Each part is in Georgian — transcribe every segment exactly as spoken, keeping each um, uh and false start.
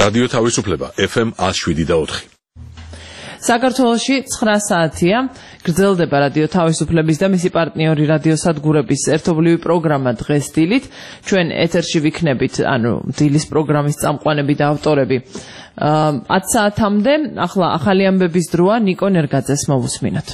რადიო თავისუფლება F M one oh seven და four. საქართველოში ცხრა საათია გრძელდება რადიო თავისუფლების და მისი პარტნიორი რადიოსადგურების ერთობლივი პროგრამა დღეს დილით. ჩვენ ეთერში ვიქნებით, ანუ დილის პროგრამის წამყვანები და ავტორები ათ საათამდე. ახლა ახალი ამბების დროა, ნიკო ნერგაძეს მოვუსმინოთ.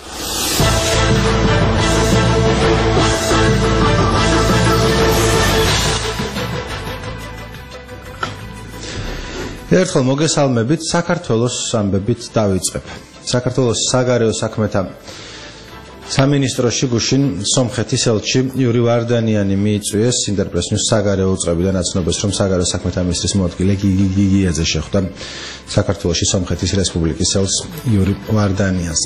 ერთხელ მოგესალმებით, საქართველოს ამბებით დავიწყებ. საქართველოს საგარეო საქმეთა სამინისტროში გუშინ სომხეთის ელჩი იური ვარდანიანი მიიწვიეს ინტერპრეს-ნიუს საგარეო უწყებიდან აცნობას, რომ საგარეო საქმეთა მინისტრის მოადგილე გიგი გიგიაძე შეხვდა საქართველოში სომხეთის რესპუბლიკის ელჩს იური ვარდანიანს.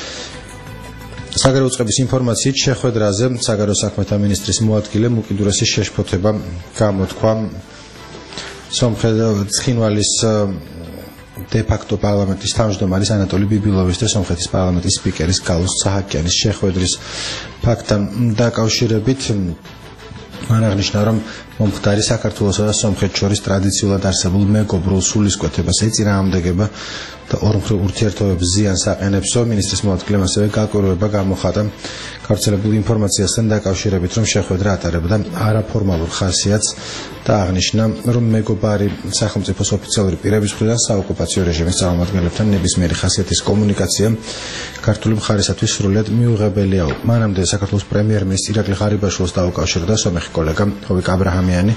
საგარეო უწყების ინფორმაციით შეხვედრაზე საგარეო საქმეთა მინისტრის მოადგილემ უკიდურესი შეშფოთება გამოთქვა სომხეთის ცხინვალის დე-ფაქტო პარლამენტის თავმჯდომარის ანატოლი ბიბილოვის და სომხეთის პარლამენტის სპიკერის გალუს ცაჰაკიანის შეხვედრის ფაქტთან დაკავშირებით მან აღნიშნა, რომ მომხდარი საქართველოსა და სომხეთს შორის ტრადიციულად არსებულ მეგობრულ სულისკვეთებას ეწინააღმდეგება და ორმხრივ ურთიერთობებს ზიანს აყენებსო. მინისტრის მოადგილემ ასევე გაკვირვება გამოხატა გავრცელებულ ინფორმაციასთან დაკავშირებით, რომ შეხვედრა ატარებდა არაფორმალურ ხასიათს და აღნიშნა, რომ მეგობარი სახელმწიფოს ოფიციალური პირების მხრიდან საოკუპაციო რეჟიმის წარმომადგენლებთან ნებისმიერი ხასიათის კომუნიკაცია ქართული მხარისათვის სრულიად მიუღებელია. მანამდე საქართველოს პრემიერ-მინისტრი ირაკლი ღარიბაშვილს დაუკავშირდა სომეხი კოლეგა ჰოვიკ აბრაჰამიანი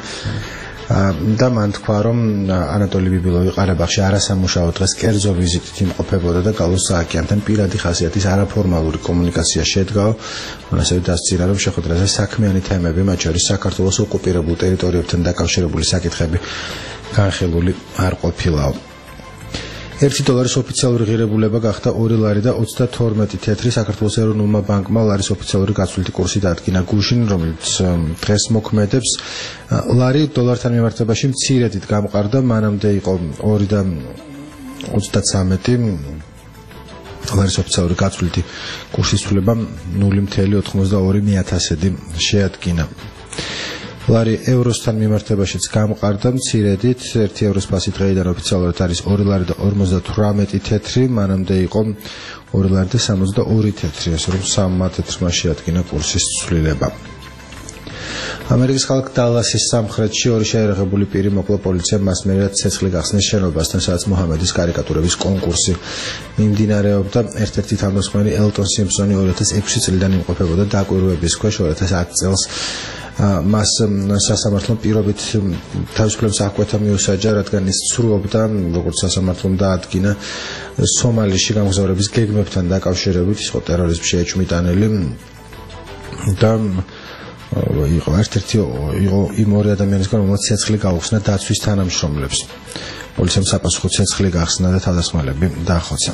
და მან თქვა, რომ ანატოლი ბიბილოვი ყარაბაღში არასამუშაო დღეს კერძო ვიზიტით იმყოფებოდა და გალუს ცაჰაკიანთან პირადი ხასიათის არაფორმალური კომუნიკაცია შედგაო. მან ასევე დასძირა, რომ შეხვედრაზე საქმიანი თემები, მათ შორის საქართველოს ოკუპირებულ ტერიტორიებთან დაკავშირებული საკითხები განხილული არ ყოფილაო. ერთი დოლარის ოფიციალური ღირებულება გახდა ორი ლარი და ოცდათორმეტი თეთრი. საქართველოს ეროვნულმა ბანკმა ლარის ოფიციალური გაცვლითი კურსი დაადგინა გუშინ, რომელიც დღეს მოქმედებს. ლარი დოლართან მიმართებაში მცირედით გამყარდა, მანამდე იყო ორი და ოცდათვრამეტი. ლარის ოფიციალური გაცვლითი კურსის ცვლილება ნული ათეული ორმოცდაორი მიათასედი შეადგინა. ლარი ევროსთან მიმართებაშიც გამყარდა მცირედით, ერთი ევროს ფასი დღეიდან ოფიციალურად არის ორი ლარი და ორმოცდათვრამეტი თეთრი, მანამდე იყო ორი ლარი და სამოცდაორი თეთრი, ასე რომ სამმა თეთრმა შეადგინა კურსის ცვლილება. ამერიკის ქალაქ დალასის სამხრეთში ორი შეერაღებული პირი მოკლა პოლიციამ მასმერად ცეცხლი გახსნის შენობასთან, სადაც მოჰამედის კარიკატურების კონკურსი მიმდინარეობდა. ერთ-ერთი თავდამსხმელი ელტონ სიმპსონი ორი ათას ექვსი წლიდან იმყოფებოდა დაკვირვების ქვეშ. ორი ათას ათი წელს მას სასამართლომ პირობით თავისუფლების აღკვეთა მიუსაჯა, რადგან ის ცრუობდა, როგორც სასამართლომ დაადგინა, სომალიში გამგზავრების გეგმებთან დაკავშირებით. ის იყო ტერორიზმში ეჭვმიტანილი და იყო ერთ-ერთი იყო იმ ორი ადამიანისგან, რომელსაც ცეცხლი გაუხსნა დაცვის თანამშრომლებს. პოლიციამ საპასუხო ცეცხლი გახსნა და თავდასხმელები დაახოცა.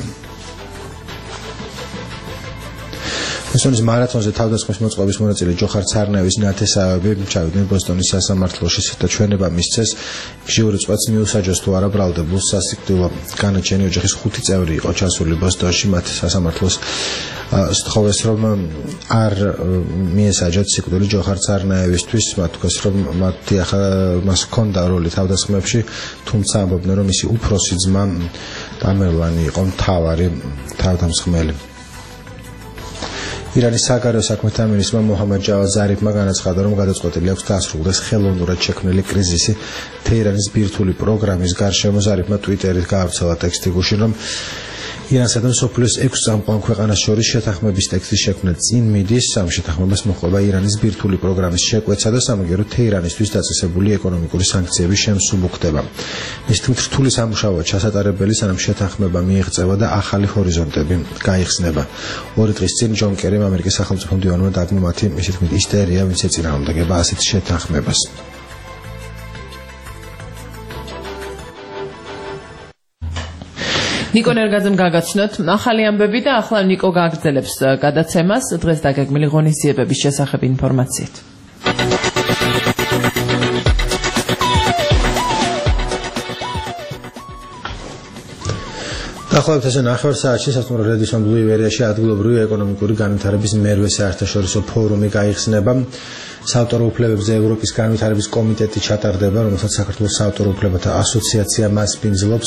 ესონის მარათონზე თავდასხმის მოწყობის მონაწილე ჯოხარ ცარნაევის ნათესავები ჩავიდნენ ბოსტონის სასამართლოში და ჩვენება მისცეს ჟიური წვეთს მიუსაჯოს თუ არა ბრალდებულს. სასიკვდილო განაჩენი ოჯახის ხუთი წევრი იყო ჩასული ბოსტონში. მათ სასამართლოს სთხოვეს, რომ არ მიესაჯათ სიკვდილი ჯოხარ ცარნაევისთვის. მათ თქვეს, რომ მათი ახლა მას ჰქონდა როლი თავდასხმებში, თუმცა ამბობდნენ, რომ მისი უფროსი ძმა ტამერლანი იყო მთავარი თავდამსხმელი. ირანის საგარეო საქმეთა მინისტრმა მოჰამედ ჯავად ზარიფმა განაცხადა, რომ გადაწყვეტილი აქვს დაასრულდეს ხელოვნურად შექმნილი კრიზისი თეირანის ბირთვული პროგრამის გარშემო. ზარიფმა ტვიტერით გაავრცელა ტექსტი გუშინ, რომ ირანსა და მსოფლიოს ექვს წამყვან ქვეყანას შორის შეთანხმების ტექსტის შექმნა წინ მიდის. ამ შეთანხმებას მოჰყვება ირანის ბირთვული პროგრამის შეკვეცა და სამაგერო თეირანისთვის დაწესებული ეკონომიკური სანქციების შემსუბუქდება. მის თქმით, რთული სამუშაოა ჩასატარებელი, სანამ შეთანხმება მიიღწევა და ახალი ჰორიზონტები გაიხსნება. ორი დღის წინ ჯონ კერიმ ამერიკის სახელმწიფო მდივანმა დაგმო მათი, მისი თქმით, ისტერია, ვინც ეწინააღმდეგება ასეთ შეთანხმებას. ნიკო ნერგაძემ გაგაცნოთ ახალი ამბები და ახლა ნიკო გაგრძელებს გადაცემას დღეს დაგეგმილი ღონისძიებების შესახებ ინფორმაციით. ახლა ეს ნახევარსაათში სასტუმრო რედისონ ბლუ ივერიაში ადგილობრივი ეკონომიკური განვითარების მერვე საერთაშორისო ფორუმი გაიხსნება. საავტორო უფლებებზე ევროპის განვითარების კომიტეტი ჩატარდება, რომელსაც საქართველოს საავტორო უფლებათა ასოციაცია მასპინძლობს.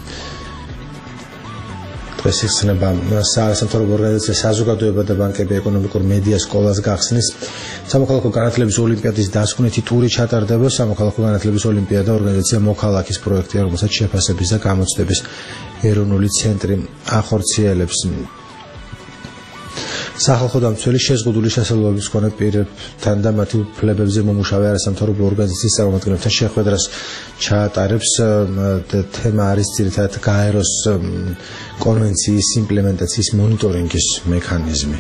დღეს იხსნება საავტორო ორგანიზაცია საზოგადოება და ბანკები ეკონომიკურ მედია სკოლას გახსნის. სამოქალაქო განათლების ოლიმპიადის დასკვნითი ტური ჩატარდება. სამოქალაქო განათლების ოლიმპიადა ორგანიზაცია მოქალაქის პროექტია, რომელსაც შეფასების და გამოცდების ეროვნული ცენტრი ახორციელებს. სახალხო დამცველი შეზღუდული შესაძლებლობის მქონე პირებთან და მათი უფლებებზე მომუშავე არასამთავრობო ორგანიზაციის წარმომადგენლებთან შეხვედრას ჩაატარებს. თემა არის ძირითადად გაეროს კონვენციის იმპლემენტაციის მონიტორინგის მექანიზმი.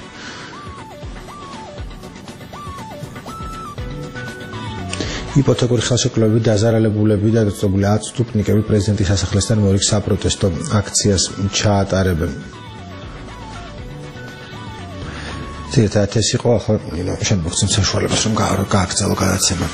იპოთეკური ხელშეკრულებით დაზარალებულები და დაწესებული ათწლოვანი პრეზიდენტის სასახლესთან მორიგ საპროტესტო აქციას ჩაატარებენ. ძირითადად ეს იყო, ახლა შენ მოგცემ საშუალებას რომ გააგრძელო გადაცემა.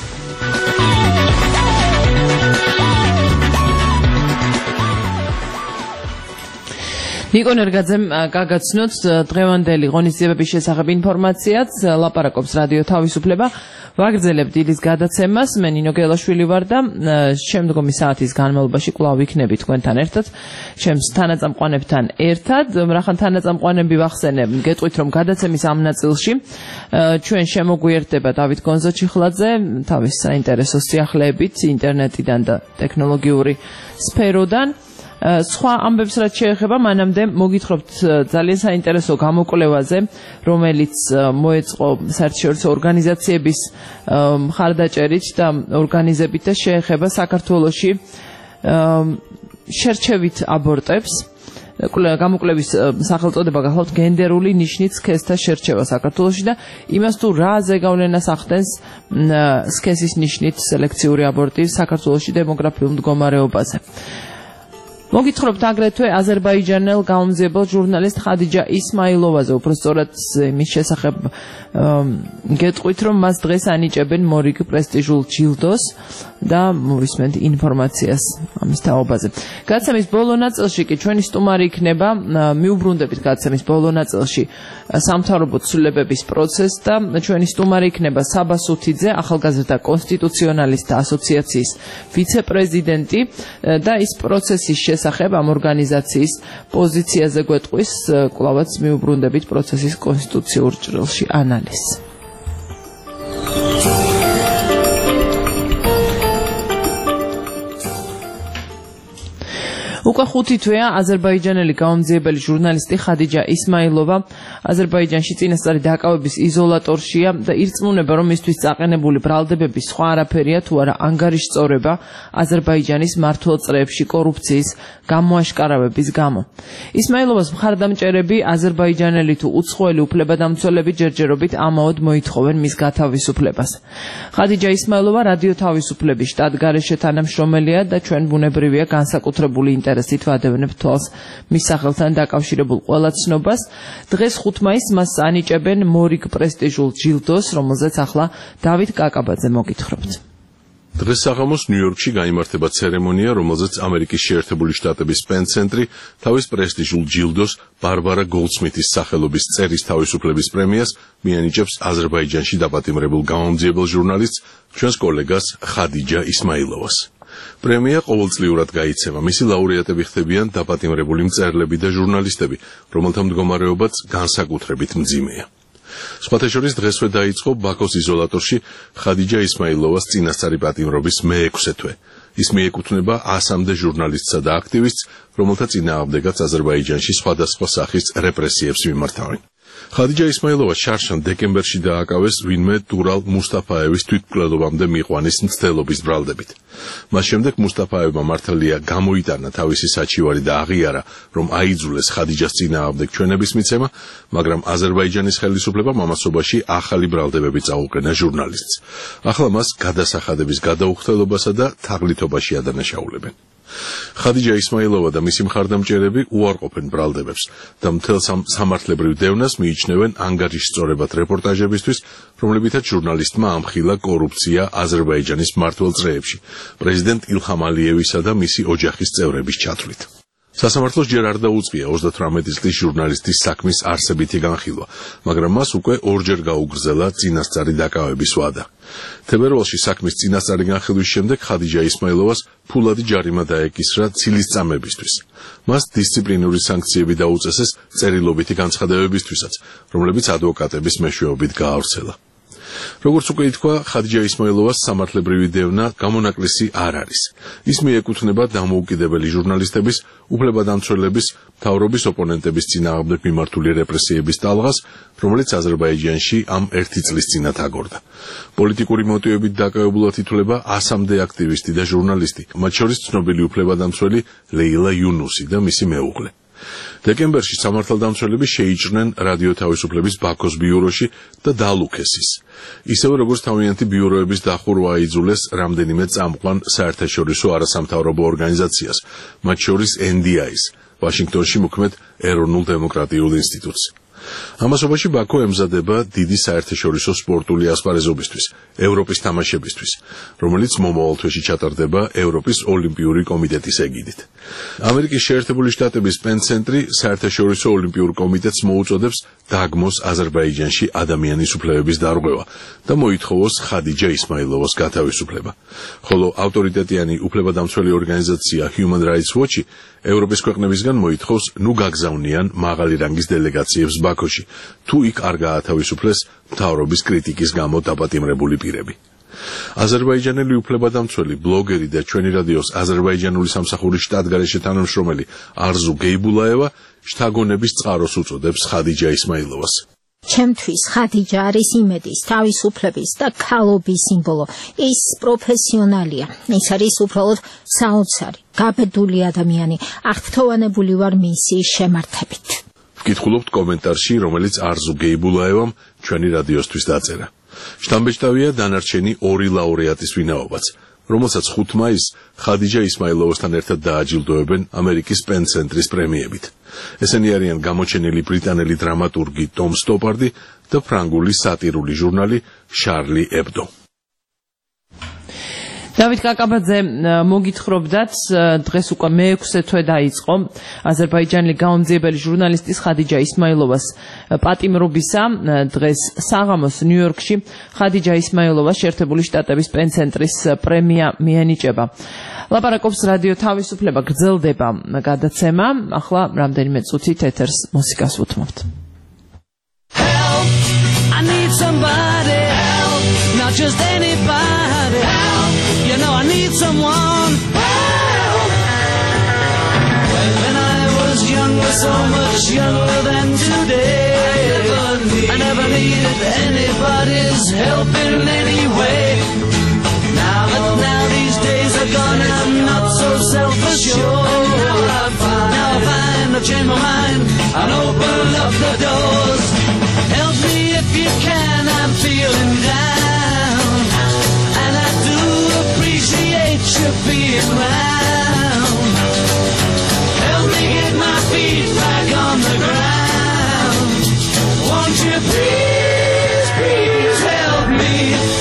ნიკო ნერგაძემ გაგაცნოთ დღევანდელი ღონისძიებების შესახებ ინფორმაციაც, ლაპარაკობს რადიო თავისუფლება. ვაგრძელებ დილის გადაცემას. მე ნინო გელაშვილი ვარ და შემდგომი საათის განმავლობაში კვლავ ვიქნები თქვენთან ერთად, ჩემს თანაწამყვანებთან ერთად. რახან თანაწამყვანები ვახსენებ, გეტყვით რომ გადაცემის ამ ნაწილში ჩვენ შემოგვიერთდება დავით გონზოჩიხლაძე თავის საინტერესო სიახლეებით ინტერნეტიდან და ტექნოლოგიური სფეროდან. სხვა ამბებს რაც შეეხება, მანამდე მოგითხრობთ ძალიან საინტერესო გამოკვლევაზე, რომელიც მოეწყო საერთაშორისო ორგანიზაციების მხარდაჭერით და ორგანიზებით და შეეხება საქართველოში შერჩევით აბორტებს. გამოკვლევის სახელწოდება გახლავთ გენდერული ნიშნით სქესთა შერჩევა საქართველოში და იმას თუ რა ზეგავლენას ახდენს სქესის ნიშნით სელექციური აბორტი საქართველოში დემოგრაფიულ მდგომარეობაზე. მოგითხრობთ აგრეთვე აზერბაიჯანელ გამომძიებელ ჟურნალისტ ხადიჯა ისმაილოვაზე, უბრალოდ მის შესახებ გეტყვით რომ მას დღეს ანიჭებენ მორიგ პრესტიჟულ ჯილდოს და მოვისმენთ ინფორმაციას ამის თაობაზე. გადაცემის ბოლო ნაწილში კი ჩვენი სტუმარი იქნება, მიუბრუნდებით გადაცემის ბოლო ნაწილში სამთავრობო ცვლილებების პროცესს და ჩვენი სტუმარი იქნება საბა სუთიძე, ახალგაზრდა კონსტიტუციონალისტთა ასოციაციის ვიცე-პრეზიდენტი და ის პროცესის შესახებ ამ ორგანიზაციის პოზიციაზე გვეტყვის კვლავაც მიუბრუნდებით პროცესის კონსტიტუციურ ჭრილში ანალიზს. უკვე ხუთი თვეა აზერბაიჯანელი გამომძიებელი ჟურნალისტი ხადიჯა ისმაილოვა აზერბაიჯანში წინასწარი დაკავების იზოლატორშია და ირწმუნება რომ მისთვის წაყენებული ბრალდებების სხვა არაფერია თუ არა ანგარიშწორება აზერბაიჯანის მართლ წრეებში კორუფციის გამოაშკარავების გამო. ისმაილოვას მხარდამჭერები აზერბაიჯანელი თუ უცხოელი უფლებადამცველები ჯერჯერობით ამაოდ მოითხოვენ მის გათავისუფლებას. ხადიჯა ისმაილოვა რადიო თავისუფლების შტატ-გარეშე თანამშრომელია და ჩვენ ბუნებრივია განსაკუთრებული ინტერესით ვადევნებთ თვალს მის სახელთან დაკავშირებულ ყველა ცნობას. დღეს ხუთ მაისს მას ანიჭებენ მორიგ პრესტიჟულ ჯილდოს, რომელზეც ახლა დავით კაკაბაძე მოგითხრობთ. დღეს საღამოს ნიუ-იორკში გაიმართება ცერემონია, რომელზეც ამერიკის შეერთებული შტატების პენ ცენტრი თავის პრესტიჟულ ჯილდოს ბარბარა გოლდსმითის სახელობის წერის თავისუფლების პრემიას მიანიჭებს აზერბაიჯანში დაპატიმრებულ გამომძიებელ ჟურნალისტს, ჩვენს კოლეგას ხადიჯა ისმაილოვას. პრემია ყოველწლიურად გაიცემა. მისი ლაურეატები ხდებიან დაპატიმრებული მწერლები და ჟურნალისტები, რომელთა მდგომარეობაც განსაკუთრებით მძიმეა. სხვათა შორის დღესვე დაიწყო ბაქოს იზოლატორში ხადიჯა ისმაილოვას წინასწარი პატიმრობის მეექვსე თვე. ის მიეკუთვნება ასამდე ჟურნალისტსა და აქტივისტს, რომელთა წინააღმდეგაც აზერბაიჯანში სხვადასხვა სახის რეპრესიებს მიმართავენ. ხადიჯა ისმაილოვა შარშან დეკემბერში დააკავეს ვინმე დურალ მუსტაფაევის თვითმკვლელობამდე მიყვანის მცდელობის ბრალდებით. მას შემდეგ მუსტაფაევმა მართალია გამოიტანა თავისი საჩივარი და აღიარა, რომ აიძულეს ხადიჯას წინააღმდეგ ჩვენების მიცემა, მაგრამ აზერბაიჯანის ხელისუფლებამ ამასობაში ახალი ბრალდებები წაუყენა ჟურნალისტს. ახლა მას გადასახადების გადაუხდელობასა და თაღლითობაში ადანაშაულებენ. ხადიჯა ისმაილოვა და მისი მხარდამჭერები უარყოფენ ბრალდებებს და მთელ სამართლებრივ დევნას მიიჩნევენ ანგარიშწორებად რეპორტაჟებისთვის, რომლებითაც ჟურნალისტმა ამხილა კორუფცია აზერბაიჯანის მმართველ წრეებში, პრეზიდენტ ილჰამ ალიევისა და მისი ოჯახის წევრების ჩათვლით. სასამართლოს ჯერ არ დაუწყია ოცდათვრამეტი წლის ჟურნალისტის საქმის არსებითი განხილვა, მაგრამ მას უკვე ორჯერ გაუგრძელა წინასწარი დაკავების ვადა. თებერვალში საქმის წინასწარი განხილვის შემდეგ ხადიჯა ისმაილოვას ფულადი ჯარიმა დაეკისრა ცილისწამებისთვის. მას დისციპლინური სანქციები დაუწესეს წერილობითი განცხადებებისთვისაც, რომლებიც ადვოკატების მეშვეობით გაავრცელა. როგორც უკვე ითქვა, ხადიჯა ისმაილოვას სამართლებრივი დევნა გამონაკლისი არ არის. ის მიეკუთვნება დამოუკიდებელი ჟურნალისტების, უფლებადამცველების, მთავრობის ოპონენტების წინააღმდეგ მიმართული რეპრესიების ტალღას, რომელიც აზერბაიჯანში ამ ერთი წლის წინათ აგორდა. პოლიტიკური მოტივებით დაკავებულად ითვლება ასამდე აქტივისტი და ჟურნალისტი, მათ შორის ცნობილი უფლებადამცველი ლეილა იუნუსი და მისი მეუღლე. დეკემბერში სამართალდამცველები შეიჭრნენ რადიო თავისუფლების ბაქოს ბიუროში და დაალუქეს ის. ისევე როგორც თავიანთი ბიუროების დახურვა აიძულეს რამდენიმე წამყვან საერთაშორისო არასამთავრობო ორგანიზაციას, მათ შორის ენ დი აის, ვაშინგტონში მოქმედ ეროვნულ დემოკრატიულ ინსტიტუტს. ამასობაში ბაქო ემზადება დიდი საერთაშორისო სპორტული ასპარეზობისთვის, ევროპის თამაშებისთვის, რომელიც მომავალ თვეში ჩატარდება ევროპის ოლიმპიური კომიტეტის ეგიდით. ამერიკის შეერთებული შტატების პენცენტრი საერთაშორისო ოლიმპიურ კომიტეტს მოუწოდებს დაგმოს აზერბაიჯანში ადამიანის უფლებების დარღვევა და მოითხოვოს ხადიჯა ისმაილოვას გათავისუფლება. ხოლო ავტორიტეტიანი უფლებადამცველი ორგანიზაცია Human Rights Watch ევროპის ქვეყნებისგან მოითხოვს ნუ გაგზავნიან მაღალი რანგის დელეგაციებს ბაქოში, თუ იქ არ გაათავისუფლეს მთავრობის კრიტიკის გამო დაპატიმრებული პირები. აზერბაიჯანელი უფლებადამცველი, ბლოგერი და ჩვენი რადიოს აზერბაიჯანული სამსახურის შტატგარეშე თანამშრომელი არზუ გეიბულაევა შთაგონების წყაროს უწოდებს ხადიჯა ისმაილოვას. ჩემთვის ხადიჯა არის იმედის, თავისუფლების და ქალობის სიმბოლო. ის პროფესიონალია. ის არის უბრალოდ საოცარი, გაბედული ადამიანი. აღფრთოვანებული ვარ მისი შემართებით. ვკითხულობთ კომენტარში, რომელიც არზუ გეიბულაევამ ჩვენი რადიოსთვის დაწერა. შთამბეჭდავია დანარჩენი ორი ლაურეატის ვინაობაც, რომელსაც ხუთი მაისს ხადიჯა ისმაილოვასთან ერთად დააჯილდოებენ ამერიკის პენცენტრის პრემიებით. ესენი არიან გამოჩენილი ბრიტანელი დრამატურგი ტომ სტოპარდი და ფრანგული სატირული ჟურნალი შარლი ებდო. დავით კაკაბაძე მოგითხრობდათ, დღეს უკვე მეექვსე თვე დაიწყო აზერბაიჯანელი გაონძიებელი ჟურნალისტის ხადიჯა ისმაილოვას პატიმრობისა. დღეს საღამოს ნიუ-იორკში ხადიჯა ისმაილოვას შეერთებული შტატების პენცენტრის პრემია მიენიჭება. ლაპარაკობს რადიო თავისუფლება, გრძელდება გადაცემა. ახლა რამდენიმე წუთით ეთერს მუსიკას უთმობთ. Help, I need somebody help, not just anybody help, you know I need someone help. When I was younger, so much younger than today, I never, need, I never needed anybody's help in any way. Now, but now these days are gone and I'm not so self-assured. Now I find, now I find I've changed my mind and opened up the doors. Help me if you can, I'm feeling down, and I do appreciate you being round. Help me get my feet back on the ground. Won't you please, please help me?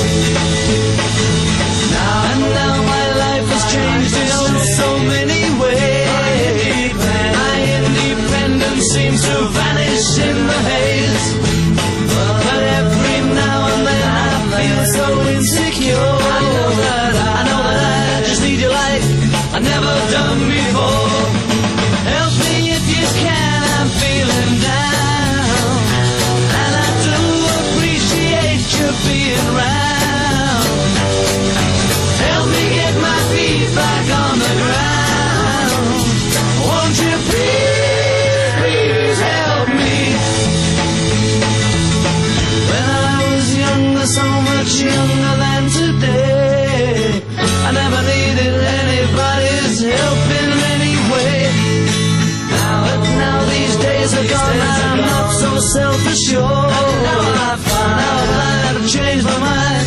Now and now my life has changed in so many ways. My independence seems to vanish in the haze. But every now and then I feel so insecure. I know that I, I know that I just need you like I've never done before. Help me if you can, I'm feeling down, and I do appreciate you being round. Help me get my feet back on the ground. Won't you please, please help me? When I was younger, so much younger than today, I never needed anybody's help in any way. Now, but now these days are gone, I'm not so self-assured. Now I find out I've changed my mind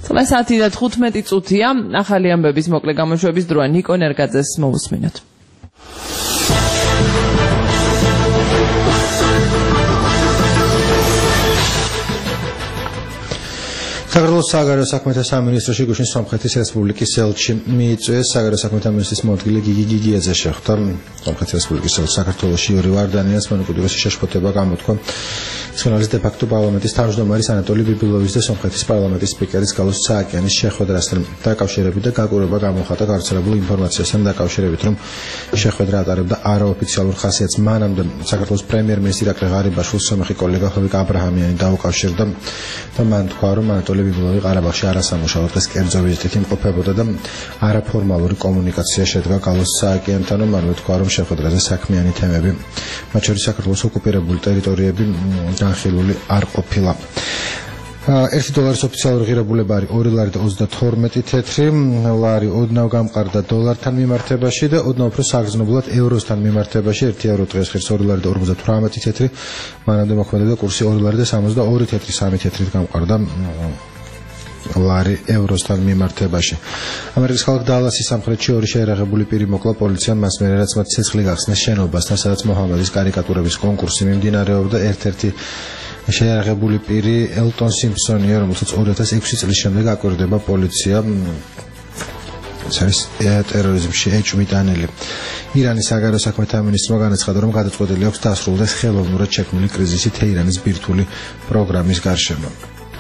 ცხრა საათი და თხუთმეტი წუთია. ახალი ამბების მოკლე გამოშვების დროა. ნიკო ნერგაძეს მოусმინოთ. საქართველოს საგარეო საქმეთა სამინისტროში გუშინ სომხეთის რესპუბლიკის ელჩი მიიწვიეს. საგარეო საქმეთა მინისტრის მოადგილე გიგი გიგიაძე შეხვდა სომხეთის რესპუბლიკის ელჩს საქართველოში იური ვარდანიანს. მან უკიდურესი შეშფოთება გამოთქვა ცხინვალის დე-ფაქტო პარლამენტის თავმჯდომარის ანატოლი ბიბილოვის და სომხეთის პარლამენტის სპიკერის გალოს სააკიანის შეხვედრასთან დაკავშირებით და გაკვირვება გამოხატა გავრცელებულ ინფორმაციასთან დაკავშირებით, რომ შეხვედრა ატარებდა არაოფიციალურ ხასიათს. მანამდე საქართველოს პრემიერ-მინისტრი ირაკლი ღარიბაშვილს სომეხი კოლეგა ხევიკ აბრაჰამიანი დაუკავშირდა და მან თქვა, რომ ანატოლი ბიბილოვი ყარაბაღში არასამუშაო დღეს კერძო ვიზიტით იმყოფებოდა და არაფორმალური კომუნიკაცია შედგა გალოს სააკიანთან, რომ მანვე თქვა, რომ შეხვედრაზე საქმიანი თემები, მათ შორის საქართველოს ოკუპირებული ტერიტორიები განხილული არ ყოფილა. ერთი დოლარის ოფიციალური ღირებულება არის ორი ლარი და ოცდათორმეტი თეთრი ლარი ოდნავ გამყარდა დოლართან მიმართებაში და ოდნავ უფრო საგრძნობლად ევროსთან მიმართებაში. ერთი ევრო დღეს ღირს ორი ლარი და ორმოცდათვრამეტი თეთრი, მანამდე მოქმედებდა კურსი ორი ლარი და სამოცდაორი თეთრი, სამი თეთრით გამყარდა ლარი ევროსთან მიმართებაში. ამერიკის ქალაქ დალასის სამხრეთში ორი შეერაღებული პირი მოკლა პოლიციამ მას მერე, რაც მათ ცეცხლი გახსნეს შენობასთან, სადაც მოჰამედის კარიკატურების კონკურსი მიმდინარეობდა. ერთ-ერთი შეერაღებული პირი ელტონ სიმფსონია, რომელსაც ორი ათას ექვსი წლის შემდეგ აკვირდება პოლიცია. ეს არის ტერორიზმში ეჭვმიტანილი. ირანის საგარეო საქმეთა მინისტრმა განაცხადა, რომ გადაწყვეტილი აქვს დასრულდეს ხელოვნურად შექმნილი კრიზისი თეირანის ბირთვული პროგრამის გარშემო.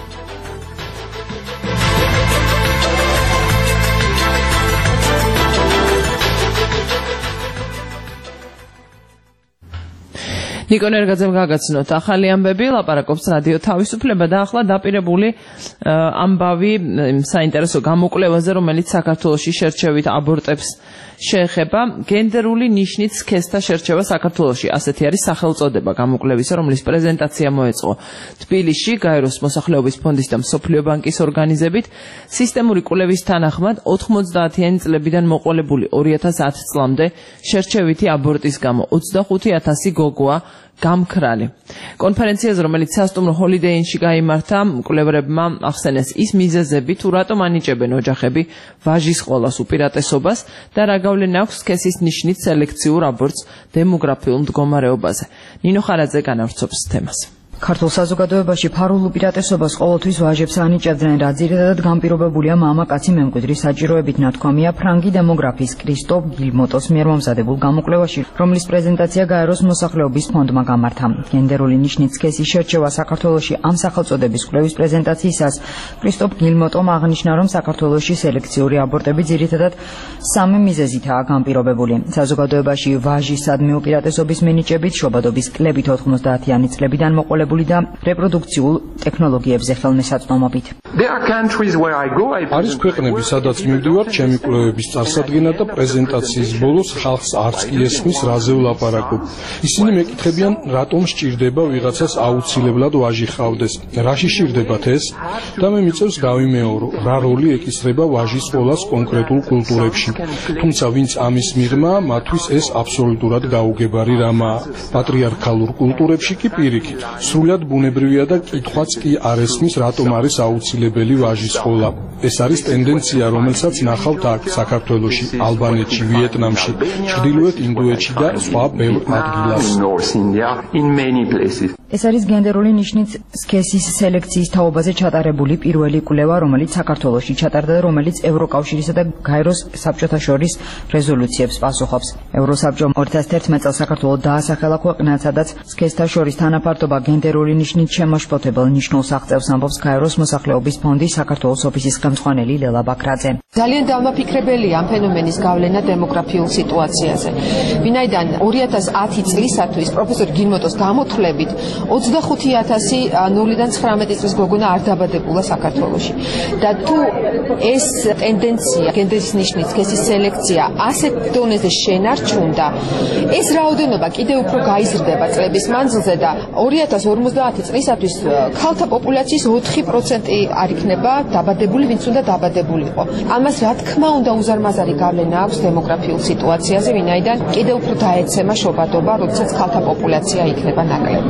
ნიკო ნერგაძემ გაგაცნოთ ახალი ამბები, ლაპარაკობს რადიო თავისუფლება და ახლა დაპირებული ამბავი საინტერესო გამოკვლევაზე, რომელიც საქართველოში შერჩევით აბორტებს შეეხება. გენდერული ნიშნით სქესთა შერჩევა საქართველოში, ასეთი არის სახელწოდება გამოკვლევისა, რომლის პრეზენტაცია მოეწყო თბილისში გაეროს მოსახლეობის ფონდის და მსოფლიო ბანკის ორგანიზებით. სისტემური კვლევის თანახმად ოთხმოცდაათიანი წლებიდან მოყოლებული ორი ათას ათი წლამდე შერჩევითი აბორტის გამო ოცდახუთი ათასი გოგოა გამქრალი. კონფერენციაზე, რომელიც სასტუმრო ჰოლიდეი ინში გაიმართა, მკვლევრებმა ახსენეს ის მიზეზები, თუ რატომ ანიჭებენ ოჯახები ვაჟის ყოლას უპირატესობას და რა გავლენა აქვს სქესის ნიშნით სელექციურ აბორტს დემოგრაფიულ მდგომარეობაზე. ნინო ხარაძე განავრცობს თემას. ქართულ საზოგადოებაში ფარულ უპირატესობას ყოველთვის ვაჟებს ანიჭებდნენ, რაც ძირითადად განპირობებულია მამა-კაცი მემკვიდრის საჭიროებით, ნათქვამია ფრანგი დემოგრაფის კრისტოფ გილმოტოს მიერ მომზადებულ გამოკვლევაში, რომლის პრეზენტაცია გაეროს მოსახლეობის ფონდმა გამართა. გენდერული ნიშნით სქესის შერჩევა საქართველოში ამ სახელწოდების კვლევის პრეზენტაციისას კრისტოფ გილმოტომ აღნიშნა, რომ საქართველოში სელექციური აბორტები ძირითადად სამი მიზეზითაა განპირობებული. საზოგადოებაში ვაჟისადმი უპირატესობის მინიჭებით, შობადობის კლებით ოთხმოცდაათიანი წლებიდან მოყოლებული და რეპროდუქციულ ტექნოლოგიებზე ხელმისაწვდომობით. არის ქვეყნები, სადაც მივდივარ ჩემი კვლევების წარსადგენად და პრეზენტაციის ბოლოს ხალხს არც კი ესმის, რაზე ვლაპარაკობ. ისინი მეკითხებიან, რატომ სჭირდება ვიღაცას აუცილებლად ვაჟი ჰყავდეს, რა სჭირდებათ ეს? და მე მიწევს გავიმეორო, რა როლი ეკისრება ვაჟის ყოლას კონკრეტულ კულტურებში. თუმცა ვინც ამის მიღმა, მათთვის ეს აბსოლუტურად გაუგებარი რამაა. პატრიარქალურ კულტურებში კი პირიქით. სრულად ბუნებრივია და კითხვაც კი არ ესმის, რატომ არის აუცილებელი ვაჟის ყოლა. ეს არის ტენდენცია, რომელსაც ნახავთ აქ საქართველოში, ალბანეთში, ვიეტნამში, ჩრდილოეთ ინდოეთში და სხვა ბევრ ადგილას. ეს არის გენდერული ნიშნით სქესის სელექციის თაობაზე ჩატარებული პირველი კვლევა, რომელიც საქართველოში ჩატარდა და რომელიც ევროკავშირისა და გაეროს საბჭოთა შორის რეზოლუციებს პასუხობს. ევროსაბჭომ ორი ათას თერთმეტ წელს საქართველოს დაასახელა ქვეყნად, სადაც სქესთა შორის თანაფართობა გენდერული ნიშნით შემოშფოთებელ ნიშნულს აღწევს, ამბობს გაეროს მოსახლეობის ფონდის საქართველოს ოფისის ხელმძღვანელი ლელა ბაქრაძე. ძალიან დამაფიქრებელია ამ ფენომენის გავლენა დემოგრაფიულ სიტუაციაზე. ვინაიდან ორი ათას ათი წლისათვის პროფესორ გილმოტოს გამოთვლებით ოცდახუთი ათასი ნულიდან ცხრამეტი წლის გოგონა არ დაბადებულა საქართველოში. და თუ ეს ტენდენცია, გენდერის ნიშნით სქესის სელექცია ასეთ დონეზე შენარჩუნდა, ეს რაოდენობა კიდევ უფრო გაიზრდება წლების მანძილზე და ორი ათას ორმოცდაათი წლისათვის ქალთა პოპულაციის ოთხი პროცენტი არ იქნება დაბადებული, ვინც უნდა დაბადებულიყო. ამას რა თქმა უნდა უზარმაზარი გავლენა აქვს დემოგრაფიულ სიტუაციაზე, ვინაიდან კიდევ უფრო დაეცემა შობადობა, როდესაც ქალთა პოპულაცია იქნება ნაკლები.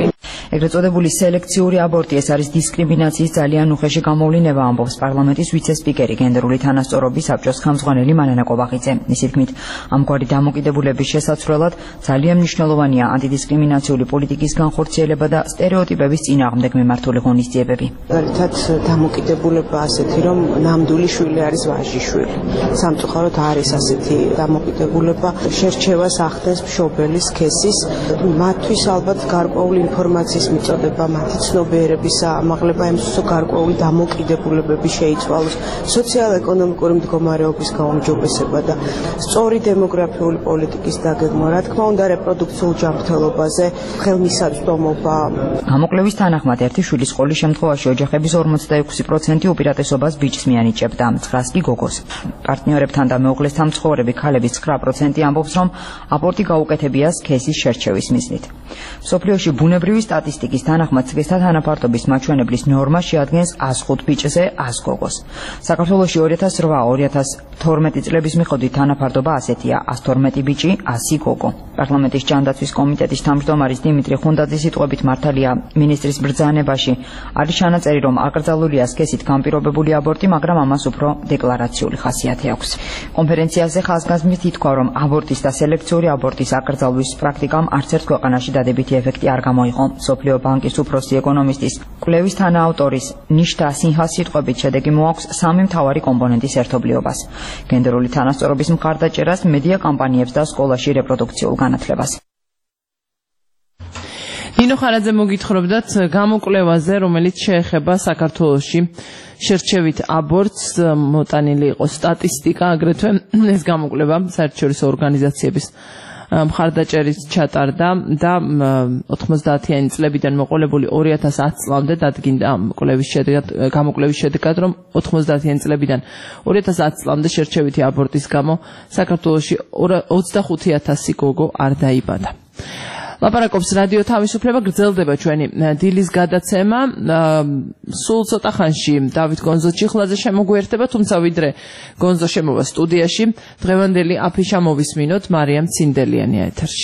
ეგრეთ წოდებული სელექციური აბორტი ეს არის დისკრიმინაციის ძალიან უხეში გამოვლინება, ამბობს პარლამენტის ვიცე-სპიკერი გენდერული თანასწორობის საბჭოს ხელმძღვანელი მანანა კობახიძე. მისი თქმით, ამგვარი დამოკიდებულების შესაცვლელად ძალიან მნიშვნელოვანია ანტიდისკრიმინაციული პოლიტიკის განხორციელება და სტერეოტიპების წინააღმდეგ მიმართული ღონისძიებები. მაგალითად, დამოკიდებულება ასეთი, რომ ნამდვილი შვილი არის ვაჟი შვილი. სამწუხაროდ არის ასეთი დამოკიდებულება, შერჩევას ახდენს მშობელის სქესის, მათთვის ალბათ გარკვეული ინფორმაციის მიწოდება, მათი ცნობიერების ამაღლება, ემსო გარკვეული დამოკიდებულებები შეიცვალოს, სოციალ-ეკონომიკური მდგომარეობის გაუმჯობესება და სწორი დემოგრაფიული პოლიტიკის დაგეგმვა, რა თქმა უნდა, რეპროდუქციულ ჯანმრთელობაზე ხელმისაწვდომობა. გამოკვლევის თანახმად ერთი შვილის ყოლის შემთხვევაში ოჯახების ორმოცდაექვსი პროცენტი უპირატესობას ბიჭს მიანიჭებდა, ცხრას კი გოგოს. პარტნიორებთან და მეუღლესთან მცხოვრები ქალების ცხრა პროცენტი ამბობს, რომ აბორტი გაუკეთებია სქესის შერჩევის მიზნით. მსოფლიოში ბუნებრივი სტატისტიკის თანახმად სქესთა თანაფარდობის მაჩვენებლის ნორმა შეადგენს ას ხუთ ბიჭზე ას გოგოს. საქართველოში ორი ათას რვა ორი ათას თორმეტი წლების მიხედვით თანაფარდობა ასეთია: ას თორმეტი ბიჭი, ასი გოგო. პარლამენტის ჯანდაცვის კომიტეტის თავმჯდომარის დიმიტრი ხუნდაძის სიტყვებით მართალია მინისტრის ბრძანებაში არის ჩანაწერი, რომ აკრძალულია სქესით განპირობებული აბორტი, მაგრამ ამას უფრო დეკლარაციული ხასიათი აქვს. კონფერენციაზე ხაზგასმით ითქვა, რომ აბორტის და სელექციური აბორტის აკრძალვის პრაქტიკამ არც ერთ ქვეყანაში დადებითი ეფექტი არ გამოიღო. მსოფლიო ბანკის უფროსი ეკონომისტის კვლევის თანაავტორის ნიშტა სინჰას სიტყვებით შედეგი მოაქვს სამი მთავარი კომპონენტის ერთობლიობას: გენდერული თანასწორობის მხარდაჭერას, მედია კამპანიებს და სკოლაში რეპროდუქციულ განათლებას. ნინო ხარაძე მოგითხრობდათ გამოკვლევაზე, რომელიც შეეხება საქართველოში შერჩევით აბორტს, მოტანილი იყო სტატისტიკა, აგრეთვე ეს გამოკვლევა საერთაშორისო ორგანიზაციების მხარდაჭერით ჩატარდა და ოთხმოცდაათიანი წლებიდან მოყოლებული ორი ათას ათ წლამდე დადგინდა კვლევის შედეგად, გამოკვლევის შედეგად, რომ ოთხმოცდაათიანი წლებიდან ორი ათას ათ წლამდე შერჩევითი აბორტის გამო საქართველოში ოცდახუთი ათასი გოგო არ დაიბადა. ლაპარაკობს რადიო თავისუფლება, გრძელდება ჩვენი დილის გადაცემა. სულ ცოტა ხანში დავით გონზო ჩიხლაძე შემოგვიერთება, თუმცა ვიდრე გონზო შემოვა სტუდიაში, დღევანდელი აფიშა მოვისმინოთ, მარიამ ცინდელიანია ეთერში.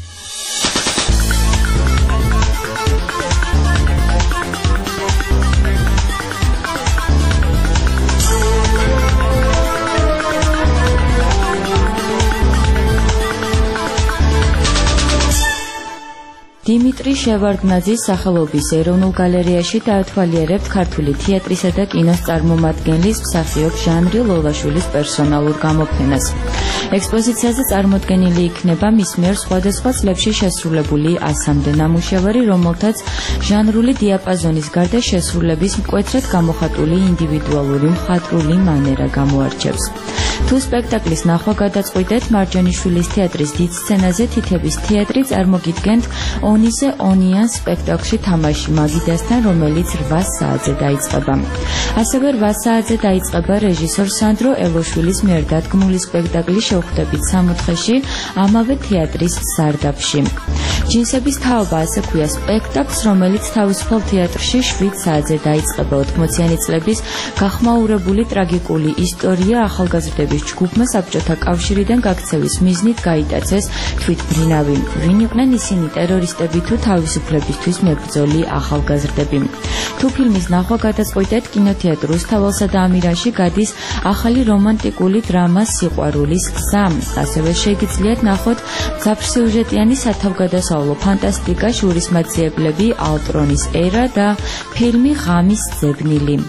დიმიტრი შევარდნაძის სახელობის ეროვნულ გალერეაში დაათვალიერებთ ქართული თეატრისა და კინოს წარმომადგენლის მსახიობ ჟანრი ლოლაშვილის პერსონალურ გამოფენას. ექსპოზიციაზე წარმოდგენილი იქნება მის მიერ სხვადასხვა წლებში შესრულებული ასამდე ნამუშევარი, რომელთაც ჟანრული დიაპაზონის გარდა შესრულების მკვეთრად გამოხატული ინდივიდუალური მხატვრული მანერა გამოარჩევს. თუ სპექტაკლის ნახვა გადაწყვიტეთ, მარჯანიშვილის თეატრის დიდ სცენაზე თითების თეატრი წარმოგიდგენთ ონისე ონიან სპექტაკლში თამაში მაგიდასთან, რომელიც რვა საათზე დაიწყება. ასევე რვა საათზე დაიწყება რეჟისორ სანდრო ელოშვილის მიერ დადგმული სპექტაკლი შევხვდებით სამოთხეში, ამავე თეატრის სარდაფში. ჯინსების თაობა ასე ქვია სპექტაკლს, რომელიც თავისუფალ თეატრში შვიდ საათზე დაიწყება. ოთხმოციანი წლების გახმაურებული ტრაგიკული ისტორია ახალგაზრდების ჯგუფმა საბჭოთა კავშირიდან გაქცევის მიზნით გაიტაცეს თვითმფრინავი. ვინ იყვნენ ისინი, ტერორისტები თუ თავისუფლებისთვის მებრძოლი ახალგაზრდები? თუ ფილმის ნახვა გადაწყვიტეთ, კინოთეატრ რუსთაველსა და ამირანში გადის ახალი რომანტიკული დრამა სიყვარულის გზა. ასევე შეგიძლიათ ნახოთ მძაფრსიუჟეტიანი სათავგადასავლო ფანტასტიკა, შურისმაძიებლები, ალტრონის ერა და ფილმი ღამის ძებნილი.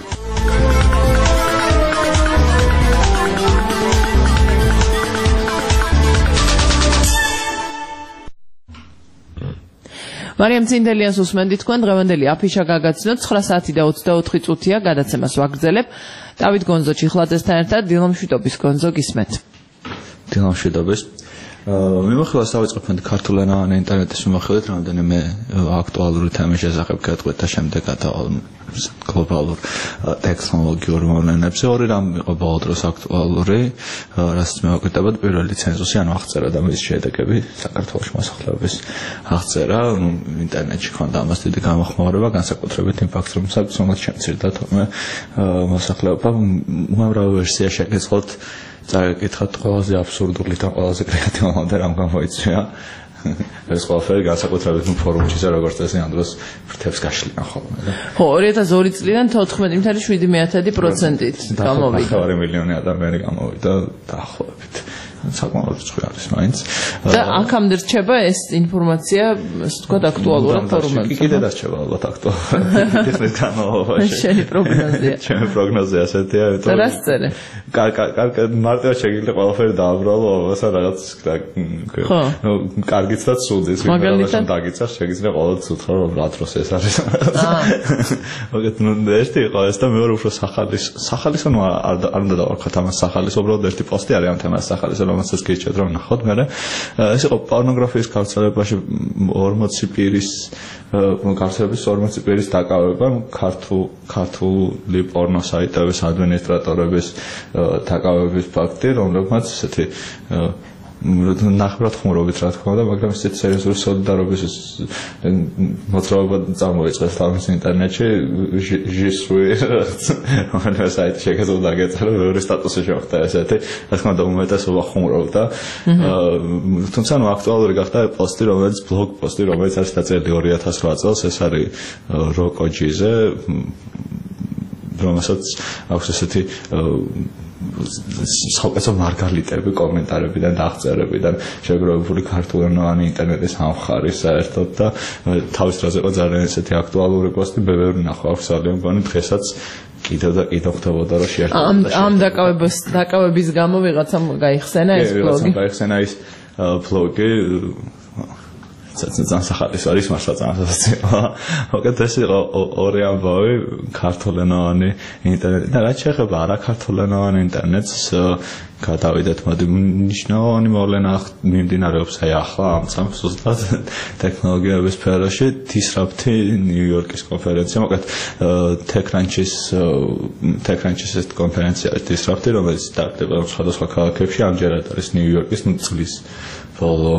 მარიამ ცინდელიანს უსმენთ თქვენ, დღევანდელი აფიშა გაგაცნოთ, ცხრა საათი და ოცდაოთხი წუთია, გადაცემას ვაგრძელებ. დავით გონზო ჩიხლაძესთან ერთად დილამშვიდობის გონზო გისმენთ. დილამშვიდობის. მიმოხილვა დავიწყებთ ქართულენოვანი ინტერნეტის მიმოხილვით, რამდენიმე აქტუალური თემის შესახებ გეტყვით და შემდეგ გლობალურ ტექნოლოგიურ მოვლენებზე. ორი რამ იყო ბოლო დროს აქტუალური, რასაც მევაკვითებოდ, პირველი ცენზუსი, ანუ აღწერა და მის შედეგები, საქართველოს მოსახლეობის აღწერა, ინტერნეტში ქონდა ამას დიდი გამოხმაურება, განსაკუთრებით იმ ფაქტს, რომ საკუთრებით შემცირდა თორმე მოსახლეობა. უამრავი ვერსია შეგეძლოთ წაგეკითხათ, ყველაზე აბსურდული და ყველაზე კრეატიულამდე რამ გამოიწვია ეს ყველაფერი განსაკუთრებით ფორუმში და როგორც წესი ამ დროს ფრთებს გაშლიან ხოლმე და ხო ორი ათას ორი წლიდან თოთხმეტი მილიარდი შვიდი პროცენტით გამოვიდა. ნახევარი მილიონი ადამიანი გამოვიდა დაახლოებით. საკმაოდ რთული არის მაინც. და აქამდე რჩება ეს ინფორმაცია, ასე ვთქვათ, აქტუალურად ფორუმებში. კიდე დარჩება ალბათ აქტუალურად. ხშირად განმავლობაში. შენი პროგნოზია. ჩემი პროგნოზია ასეთია, იმიტომ რომ რას წერე? კარგი მარტივად შეგიძლია ყველაფერი დააბრალო, ამასა რაღაც ხო. ნუ კარგიც და ცუდიც, მაგრამ დაგიცარ შეგიძლია ყოველთვის უთხრა რომ რა დროს ეს არის. აა. მოგეთ ნუ ერთი იყო ეს და მეორე უფრო სახალის სახალისო ნუ არ არ უნდა დავარქვათ ამას სახალის, უბრალოდ ერთი პოსტი არის ამ თემას სახალის რომელსაც გიჩვენეთ რომ ნახოთ მე ეს იყო პორნოგრაფიის გავრცელებაში ორმოცი პირის გავრცელების ორმოცი პირის დაკავება ქართულ ქართული პორნო საიტების ადმინისტრატორების დაკავების ფაქტი რომლებმაც ესეთი ნახევრად ხუმრობით რა თქმა უნდა მაგრამ ესეთ სერიოზული სოლიდარობის მოძრაობა წამოიწყეს თავის ინტერნეტში ჟისვი რომელიც საიტი შეგეძლო დაგეწერა მეორე სტატუსი შეხვდა ესეთი რა თქმა უნდა უმეტესობა ხუმრობდა თუმცა ნუ აქტუალური გახდა პოსტი რომელიც ბლოგ პოსტი რომელიც არის დაწერილი ორი ათას რვა წელს ეს არის როკოჯიზე რომელსაც აქვს ესეთი საუკეთესო მარგალიტები კომენტარებიდან და აღწერებიდან შეგროვებული ქართულენოვანი ინტერნეტის ამხარი საერთოდ და თავის დროზე იყო ძალიან ესეთი აქტუალური პოსტი ბევრი ნახვა აქვს ძალიან მგონი დღესაც კიდევ და კიდევ ხდებოდა რომ შეერთდა ამ ამ დაკავების დაკავების გამო ვიღაცამ გაიხსენა ეს ბლოგი გაიხსენა ის ბლოგი ძალიან სახალის არის მართლა ძალიან სასაცილოა. მოგეთ ეს იყო ორი ამბავი ქართულენოვანი ინტერნეტი და რაც შეეხება არაქართულენოვანი ინტერნეტს გადავიდეთ მოდი მნიშვნელოვანი მოვლენა მიმდინარეობს აი ახლა ამ წამს ზუსტად ტექნოლოგიების სფეროში დისრაპტი ნიუ-იორკის კონფერენცია მოგეთ TechCrunch-ის TechCrunch-ის ეს კონფერენცია დისრაპტი რომელიც დაგდება სხვადასხვა ქალაქებში ამჯერად არის ნიუ-იორკის წლის ბოლო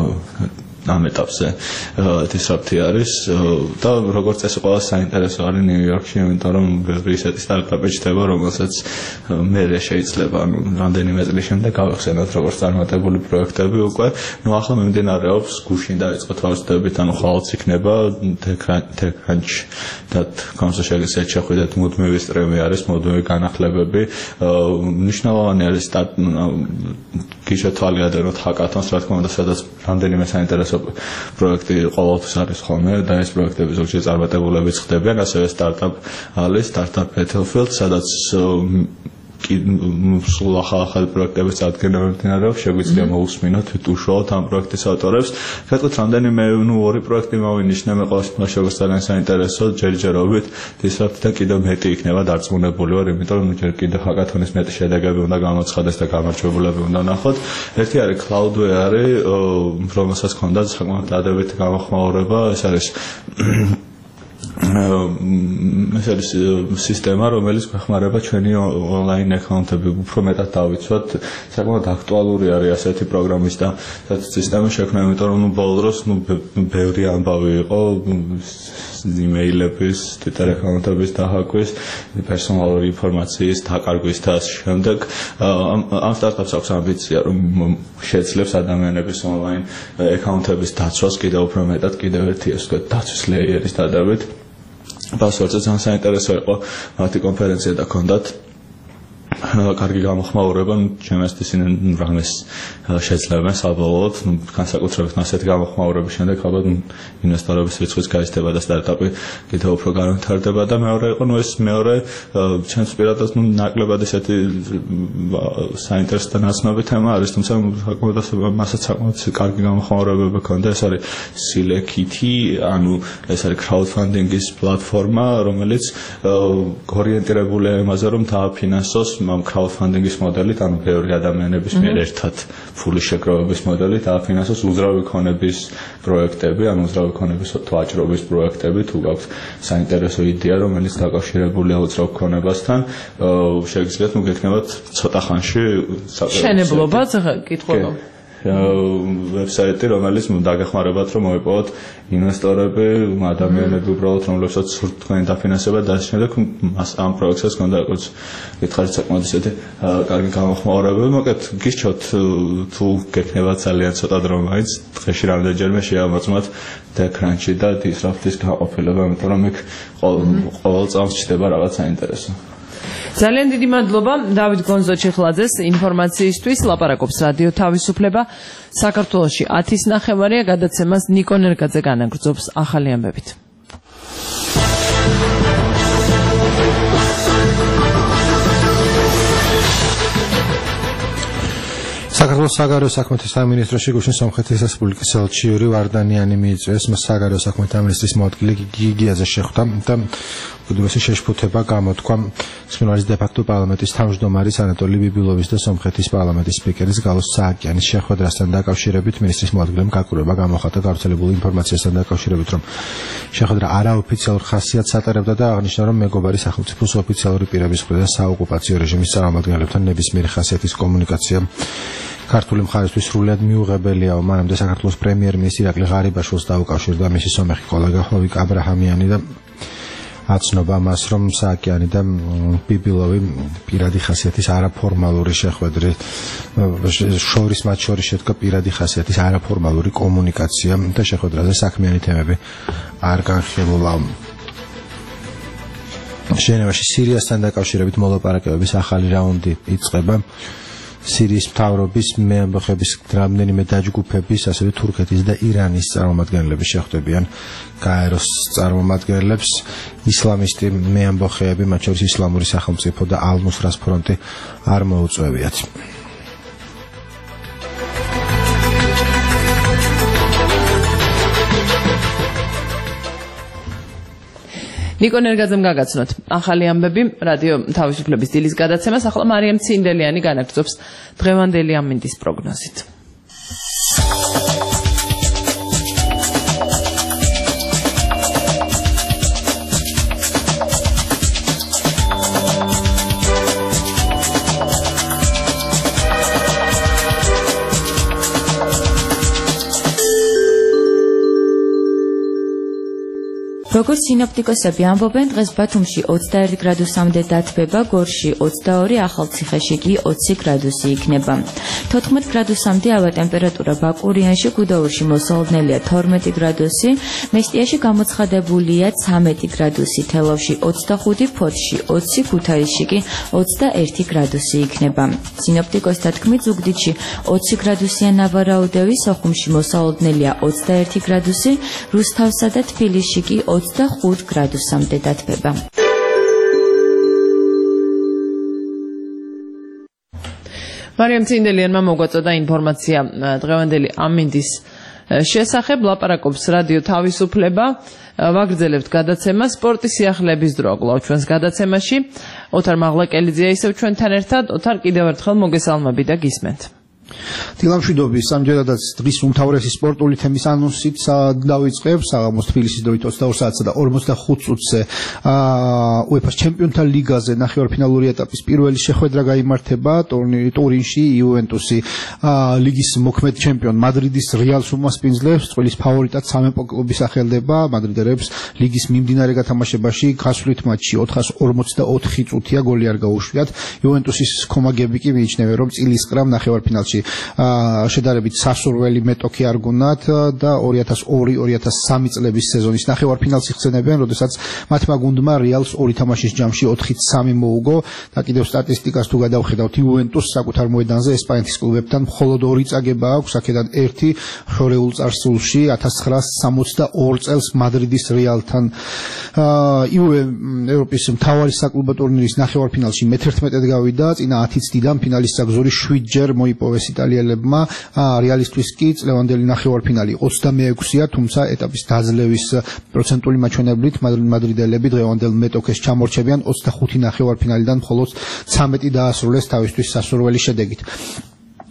ამ ეტაპზე დისრაპტი არის და როგორც წესი ყველა საინტერესო არის ნიუ-იორკში, იმიტომ რომ ბევრი ისეთი სტარტაპი ჩდება, რომელსაც მერე შეიძლება ანუ რამდენიმე წლის შემდეგ გავახსენოთ როგორც წარმატებული პროექტები უკვე. ნუ ახლა მიმდინარეობს გუშინ დაიწყო თავისუფლებით, ანუ ხვალაც იქნება TechCrunch და კომსო შეგიძლიათ შეხვიდეთ მუდმივი სტრიმი არის, მუდმივი განახლებები. მნიშვნელოვანი არის გიშეთვალიადენოთ ჰაკათონს, რა თქმა უნდა, სადაც რამდენიმე საინტერესო პროექტი ყოველთვის არის ხოლმე და ეს პროექტები ზოგჯერ წარმატებულებიც ხდებიან, ასევე სტარტაპ არის, სტარტაპ Battlefield, სადაც სულ ახალ-ახალ პროექტების წარდგენა მიმდინარეობს, შეგვიძლია მოусმინოთ უშუალოდ ამ პროექტის ავტორებს. გეტყვით რამდენიმე ნუ ორი პროექტი მოვინიშნე, მე ყოველთვის შეგვიძლია ძალიან საინტერესო, ჯერჯერობით დისრაპტი და კიდევ მეტი იქნება დარწმუნებული ვარ, იმიტომ რომ ჯერ კიდევ ჰაკათონის მეტი შედეგები უნდა გამოცხადდეს და გამარჯვებულები უნდა ნახოთ. ერთი არის Cloudware არის, რომელსაც ჰქონდა საკმაოდ დადებითი გამოხმაურება, ეს არის ეს არის სისტემა, რომელიც გვეხმარება ჩვენი ონლაინ აკაუნტები უფრო მეტად დავიცვათ. საკმაოდ აქტუალური არის ასეთი პროგრამის და სისტემა შექმნა, იმიტომ რომ ბოლო დროს ნუ ბევრი ამბავი იყო იმეილების, Twitter აკაუნტების დահაკვის, პერსონალური ინფორმაციის დაკარგვის და ამ შემდეგ ამ სტარტაპს აქვს ამბიცია, რომ შეძლებს ადამიანების ონლაინ აკაუნტების დაცვას კიდევ უფრო მეტად, კიდევ ერთი ეს ვთქვათ დაცვის ლეიერის დადებით. Password-ზე ძალიან საინტერესო იყო მათი კონფერენცია და ჰქონდათ კარგი გამოხმაურება, ჩემს ისინი რამეს შეძლებენ საბოლოოდ, განსაკუთრებით ასეთი გამოხმაურების შემდეგ ალბათ ინვესტორების რიცხვიც გაიზრდება და სტარტაპი კიდევ უფრო განვითარდება და მეორე იყო, ნუ ეს მეორე ჩემს პირადად ნუ ნაკლებად ესეთი საინტერესო და ნაცნობი თემა არის, თუმცა საკმაოდ მასაც საკმაოდ კარგი გამოხმაურებები ჰქონდა, ეს არის Selekiti, ანუ ეს არის crowdfunding-ის პლატფორმა, რომელიც ორიენტირებულია იმაზე, რომ დააფინანსოს ამ crowdfunding-ის მოდელით, ანუ ბევრი ადამიანების მიერ ერთად ფულის შეგროვების მოდელით დააფინანსოს უძრავი ქონების პროექტები, ანუ უძრავი ქონების ვაჭრობის პროექტები, თუ გაქვს საინტერესო იდეა, რომელიც დაკავშირებულია უძრავ ქონებასთან, შეგიძლიათ ნუ გექნებათ ცოტა ხანში შენებლობაც კითხულობ. ვებსაიტი, რომელიც დაგეხმარებათ, რომ მოიპოვოთ ინვესტორები, ადამიანები უბრალოდ, რომლებსაც სურთ თქვენი დაფინანსება და ასე შემდეგ, მას ამ პროექტსაც ჰქონდა როგორც გითხარით საკმაოდ ისეთი კარგი გამოხმაურებები, მოკლედ გისჩოთ თუ გექნება ძალიან ცოტა დრო მაინც დღეში რამდენჯერმე შეამოწმოთ TechCrunch და Disrupt-ის გაყოფილება, იმიტომ რომ იქ ყოველ წამს ჩდება რაღაც საინტერესო. ძალიან დიდი მადლობა დავით გონზო-ჩიხლაძეს ინფორმაციისთვის. ლაპარაკობს რადიო თავისუფლება. საქართველოში ათის ნახევარია, გადაცემას ნიკო ნერგაძე განაგრძობს ახალი ამბებით. საქართველოს საგარეო საქმეთა სამინისტროში გუშინ სომხეთის რესპუბლიკის ელჩი იური ვარდანიანი მიიწვიეს, მას საგარეო საქმეთა მინისტრის მოადგილე გიგიაძე შეხვდა და უდიდესი შეშფოთება გამოთქვა სპინალის დე-ფაქტო პარლამენტის თავმჯდომარის ანატოლი ბიბილოვის და სომხეთის პარლამენტის სპიკერის გალოს სააკიანის შეხვედრასთან დაკავშირებით მინისტრის მოადგილემ გაკვირვება გამოხატა გავრცელებული ინფორმაციასთან დაკავშირებით, რომ შეხვედრა არაოფიციალურ ხასიათს ატარებდა და აღნიშნა, რომ მეგობარი სახელმწიფოს ოფიციალური პირების მხრიდან საოკუპაციო რეჟიმის წარმომადგენლებთან ნებისმიერი ხასიათის კომუნიკაცია ქართული მხარისთვის სრულიად მიუღებელია. მანამდე საქართველოს პრემიერ-მინისტრი ირაკლი ღარიბაშვილს დაუკავშირდა მისი სომეხი კოლეგა ჰოვიკ აბრაჰამიანი და აცნობა მას, რომ სააკიანი და ბიბილოვი პირადი ხასიათის არაფორმალური შეხვედრი შორის მათ შორის შედგა პირადი ხასიათის არაფორმალური კომუნიკაცია და შეხვედრაზე საქმიანი თემები არ განხილულა. ჟენევაში სირიასთან დაკავშირებით მოლაპარაკებების ახალი რაუნდი იწყება. სირიის მთავრობის მეამბოხების რამდენიმე დაჯგუფების, ასევე თურქეთის და ირანის წარმომადგენლები შეხვდებიან გაეროს წარმომადგენლებს. ისლამისტი მეამბოხეები, მათ შორის ისლამური სახელმწიფო და ალ-ნუსრას ფრონტი არ მოუწევიათ. ნიკო ნერგაძემ გაგაცნოთ ახალი ამბები რადიო თავისუფლების დილის გადაცემას. ახლა მარიამ ცინდელიანი განაგრძობს დღევანდელი ამინდის პროგნოზით. როგორც სინოპტიკოსები ამბობენ, დღეს ბათუმში ოცდაერთი გრადუსამდე დათბება, გორში ოცდაორი, ახალციხეში კი ოცი გრადუსი იქნება. თოთხმეტ გრადუსამდე ავა ტემპერატურა ბაკურიანში, გუდაურში მოსალოდნელია თორმეტი გრადუსი, მესტიაში გამოცხადებულია ცამეტი გრადუსი, თელავში ოცდახუთი, ფოთში ოცი, ქუთაისში კი ოცდაერთი გრადუსი იქნება. სინოპტიკოსთა თქმით, ზუგდიდში ოცი გრადუსიან ნავარაუდევი, სოხუმში მოსალოდნელია ოცდაერთი გრადუსი, რუსთავსა და თბილისში კი ოცდახუთ გრადუსამდე დათბება. მარიამ ცინდელიანმა მოგვაწოდა ინფორმაცია დღევანდელი ამინდის შესახებ. ლაპარაკობს რადიო თავისუფლება. ვაგრძელებთ გადაცემას. სპორტის სიახლეების დრო კვლავ ჩვენს გადაცემაში. ოთარ მაღლაკელიძეა ისევ ჩვენთან ერთად. ოთარ, კიდევ ერთხელ მოგესალმები და გისმენთ. დილამშვიდობის ამჯერადაც დღის უმთავრესი სპორტული თემის ანონსით დავიწყებს. საღამოს თბილისის დროით ოცდაორ საათსა და ორმოცდახუთ წუთზე უეფა-ს ჩემპიონთა ლიგაზე ნახევარფინალური ეტაპის პირველი შეხვედრა გაიმართება ტურინში. იუვენტუსი ლიგის მოქმედ ჩემპიონ მადრიდის რეალს უმასპინძლებს. წყვილის ფავორიტად სამეპო კლუბი სახელდება. მადრიდელებს ლიგის მიმდინარე გათამაშებაში გასვლით მატჩში ოთხას ორმოცდაოთხი წუთია გოლი არ გაუშვიათ. იუვენტუსის კომაგები კი მიიჩნევენ, რომ წილის კრამ ნახევარფინალში შედარებით სასურველი მეტოქი არ გუნათ და ორი ათას ორი ორი ათას სამი წლების სეზონის ნახევარფინალს იხსენებენ, როდესაც მათმა გუნდმა რეალს ორი თამაშის ჯამში ოთხით სამი მოუგო და კიდევ სტატისტიკას თუ გადავხედავთ, იუვენტუსს საკუთარ მოედანზე ესპანეთის კლუბებთან მხოლოდ ორი წაგება აქვს, აქედან ერთი შორეულ წარსულში ათას ცხრაასა სამოცდაორ წელს მადრიდის რეალთან. იუვე ევროპის მთავარი საკლუბო ტურნირის ნახევარფინალში მეთერთმეტედ გავიდა, წინა ათი წლიდან ფინალის საგზური შვიდჯერ მოიპოვეს იტალიელებმა. რეალისტვის კი წლევანდელი ნახევარფინალი ოცდამეექვსია, თუმცა ეტაპის დაძლევის პროცენტული მაჩვენებლით მადრიდელები დღევანდელ მეტოქეს ჩამორჩებიან. ოცდახუთი ნახევარფინალიდან მხოლოდ ცამეტი დაასრულეს თავისთვის სასურველი შედეგით.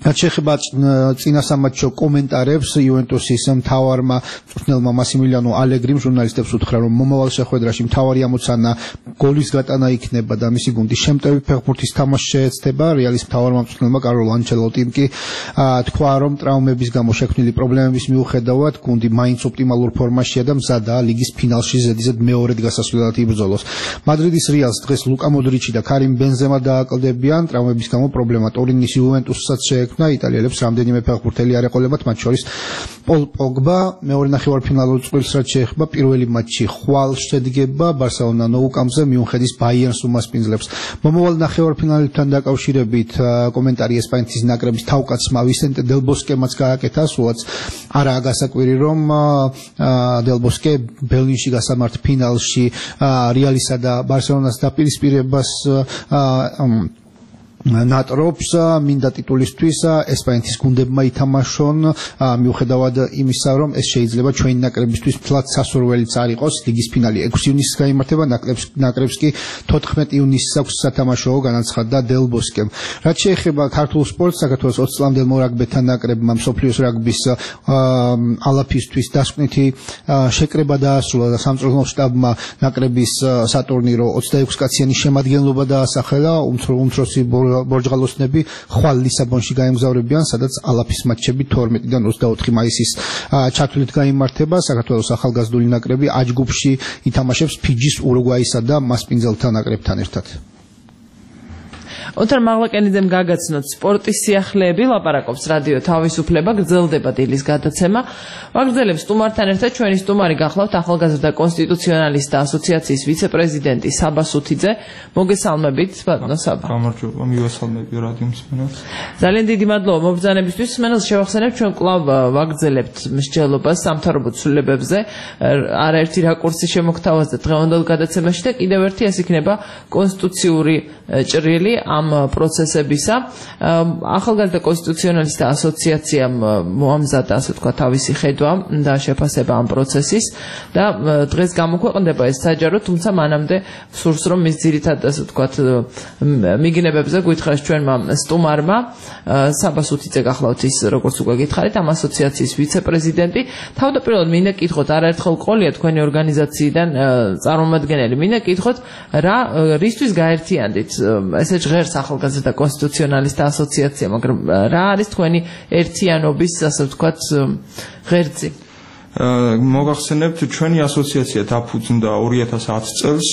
რაც შეეხება წინა სამატჩო კომენტარებს, იუვენტუსის მთავარმა მწვრთნელმა მასიმილიანო ალეგრიმ ჟურნალისტებს უთხრა, რომ მომავალ შეხვედრაში მთავარი ამოცანა გოლის გატანა იქნება და მისი გუნდის შემტევი ფეხბურთის თამაში შეეცდება. რეალის მთავარმა მწვრთნელმა კარლო ანჩელოტიმ კი თქვა, რომ ტრავმების გამო შექმნილი პრობლემების მიუხედავად გუნდი მაინც ოპტიმალურ ფორმაშია და მზადაა ლიგის ფინალში ზედიზედ მეორედ გასასვლელად იბრძოლოს. მადრიდის რეალს დღეს ლუკა მოდრიჩი და კარიმ ბენზემა დააკლდებიან. ტრავმების გამო პრობლემა ტორინის იუვენტუსსაც შეექმნა. იტალიელებს რამდენიმე ფეხბურთელი არ ეყოლებათ, მათ შორის პოლ პოგბა. მეორე ნახევარფინალურ წყვილს რაც შეეხება, პირველი მატჩი ხვალ შედგება ბარსელონა ნოუკამპზე მიუნხენის ბაიერნს უმასპინძლებს. მომავალ ნახევარფინალებთან დაკავშირებით კომენტარი ესპანეთის ნაკრების თავკაცმა ვისენტე დელ ბოსკემაც გააკეთა, სულაც არაა გასაკვირი, რომ დელ ბოსკე ბერლინში გასამართ ფინალში რეალისა და ბარსელონას დაპირისპირებას ნატრობს. მინდა ტიტულისთვის ესპანეთის გუნდებმა ითამაშონ, მიუხედავად იმისა, რომ ეს შეიძლება ჩვენი ნაკრებისთვის მთლად სასურველიც არ იყოს. ლიგის ფინალი ექვსი ივნისს გაიმართება, ნაკრებს კი თოთხმეტი ივნისს აქვს სათამაშო, განაცხადა დელ ბოსკემ. რაც შეეხება ქართულ სპორტს, საქართველოს ოცი წლამდელ მორაგბეთა ნაკრებმა მსოფლიოს რაგბის ალაფისთვის დასკვნითი შეკრება დაასრულა და სამწვრთნო შტაბმა ნაკრების სატურნირო ოცდაექვსი კაციანი შემადგენლობა დაასახელა. უმცროსი ბორჯღალოსნები ხვალ ლისაბონში გაემგზავრებიან, სადაც ალაფის მატჩები თორმეტიდან ოცდაოთხი მაისის ჩათვლით გაიმართება. საქართველოს ახალგაზრდული ნაკრები აჯგუფში ითამაშებს ფიჯის, ურუგვაისა და მასპინძელთა ნაკრებთან ერთად. ოთარ მაღლაკენიძემ გაგაცნოთ სპორტის სიახლეები, ლაპარაკობს რადიო თავისუფლება, გრძელდება დილის გადაცემა. ვაგრძელებს სტუმართან ერთად ჩვენი სტუმარი გახლავთ ახალგაზრდა კონსტიტუციონალისტთა ასოციაციის ვიცე-პრეზიდენტი საბა სუთიძე. მოგესალმებით, ბატონო საბა. გამარჯობა, მივესალმები რადიო მსმენელს. ძალიან დიდი მადლობა მობრძანებისთვის. მსმენელს შევახსენებთ, ჩვენ კვლავ ვაგრძელებთ მსჯელობას სამთავრობო ცვლილებებზე. არაერთი რაკურსი შემოგთავაზდა დღევანდელ გადაცემაში და კიდევ ერთი ეს იქნება კონსტიტუციური ჭრილი ამ პროცესებისა. ახალგაზრდა კონსტიტუციონალისტთა ასოციაციამ მოამზადა, ასე თქვა, თავისი ხედვა და შეფასება ამ პროცესის და დღეს გამოქვეყნდება ეს საჯარო, თუმცა მანამდე სურს რომ მის ძირითად, ასე თქვა, მიგნებებზე გვითხრას ჩვენმა სტუმარმა. საბა სუთიძე გახლავთ ის, როგორც უკვე გითხარით, ამ ასოციაციის ვიცე-პრეზიდენტი. თავდაპირველად მინდა კითხოთ, არაერთხელ ყოლია თქვენი ორგანიზაციიდან წარმომადგენელი, მინდა კითხოთ, რა რისთვის გაერთიანდით ესე ჟღერს ახალგაზრდა კონსტიტუციონალისტთა ასოციაცია, მაგრამ რა არის თქვენი ერთიანობის, ასე ვთქვათ, ღერძი? მოგახსენებთ, ჩვენი ასოციაცია დაფუძნდა ორი ათას ათი წელს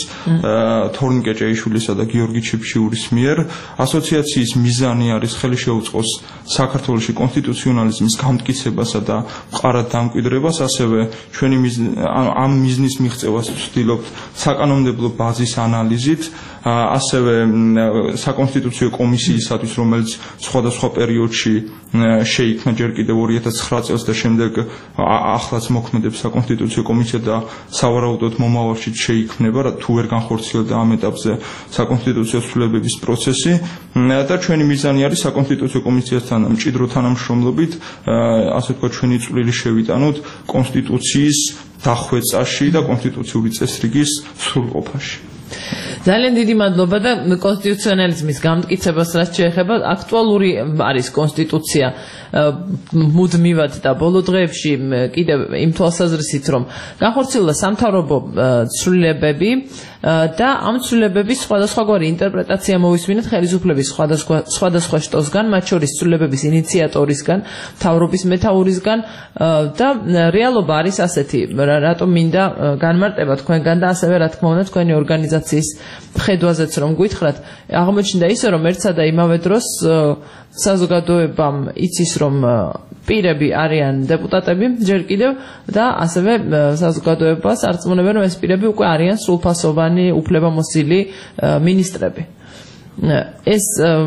თორნიკე ჭეიშვილისა და გიორგი ჩიფშიურის მიერ. ასოციაციის მიზანი არის ხელი შეუწყოს საქართველოში კონსტიტუციონალიზმის გამტკიცებასა და მყარად დამკვიდრებას, ასევე ჩვენი ამ მიზნის მიღწევას ვცდილობთ საკანონმდებლო ბაზის ანალიზით, ასევე საკონსტიტუციო კომისიისათვის, რომელიც სხვადასხვა პერიოდში შეიქმნა ჯერ კიდევ ორი ათას ცხრა წელს და შემდეგ ახლაც მოქმედებს საკონსტიტუციო კომისია და სავარაუდოდ მომავალში შეიქმნება, თუ ვერ განხორციელდა ამ ეტაპზე საკონსტიტუციო ცვლილებების პროცესი და ჩვენი მიზანი არის საკონსტიტუციო კომისიასთან მჭიდრო თანამშრომლობით, ასე თქვა, ჩვენი წვლილი შევიტანოთ კონსტიტუციის დახვეწაში და კონსტიტუციური წესრიგის სრულყოფაში. ძალიან დიდი მადლობა და კონსტიტუციონალიზმის გამტკიცებას რაც შეეხება, აქტუალური არის კონსტიტუცია მუდმივად და ბოლო დღეებში კიდევ იმ თვალსაზრისით, რომ განხორციელდა სამთავრობო ცვლილებები და ამ ცვლილებების სხვადასხვაგვარი ინტერპრეტაცია მოვისმინეთ ხელისუფლების სხვადასხვა სხვადასხვა შტოსგან, მათ შორის ცვლილებების ინიციატორისგან, მთავრობის მეთაურისგან და რეალობა არის ასეთი, რატომ მინდა განმარტება თქვენგან და ასევე რა თქმა უნდა თქვენი ორგანიზაციის ხედვაზეც რომ გითხრათ, აღმოჩნდა ისე, რომ ერთსა და იმავე დროს საზოგადოებამ იცის, რომ პირები არიან დეპუტატები ჯერ კიდევ და ასევე საზოგადოებას არწმუნებენ, რომ ეს პირები უკვე არიან სრულფასოვანი უფლებამოსილი მინისტრები. ეს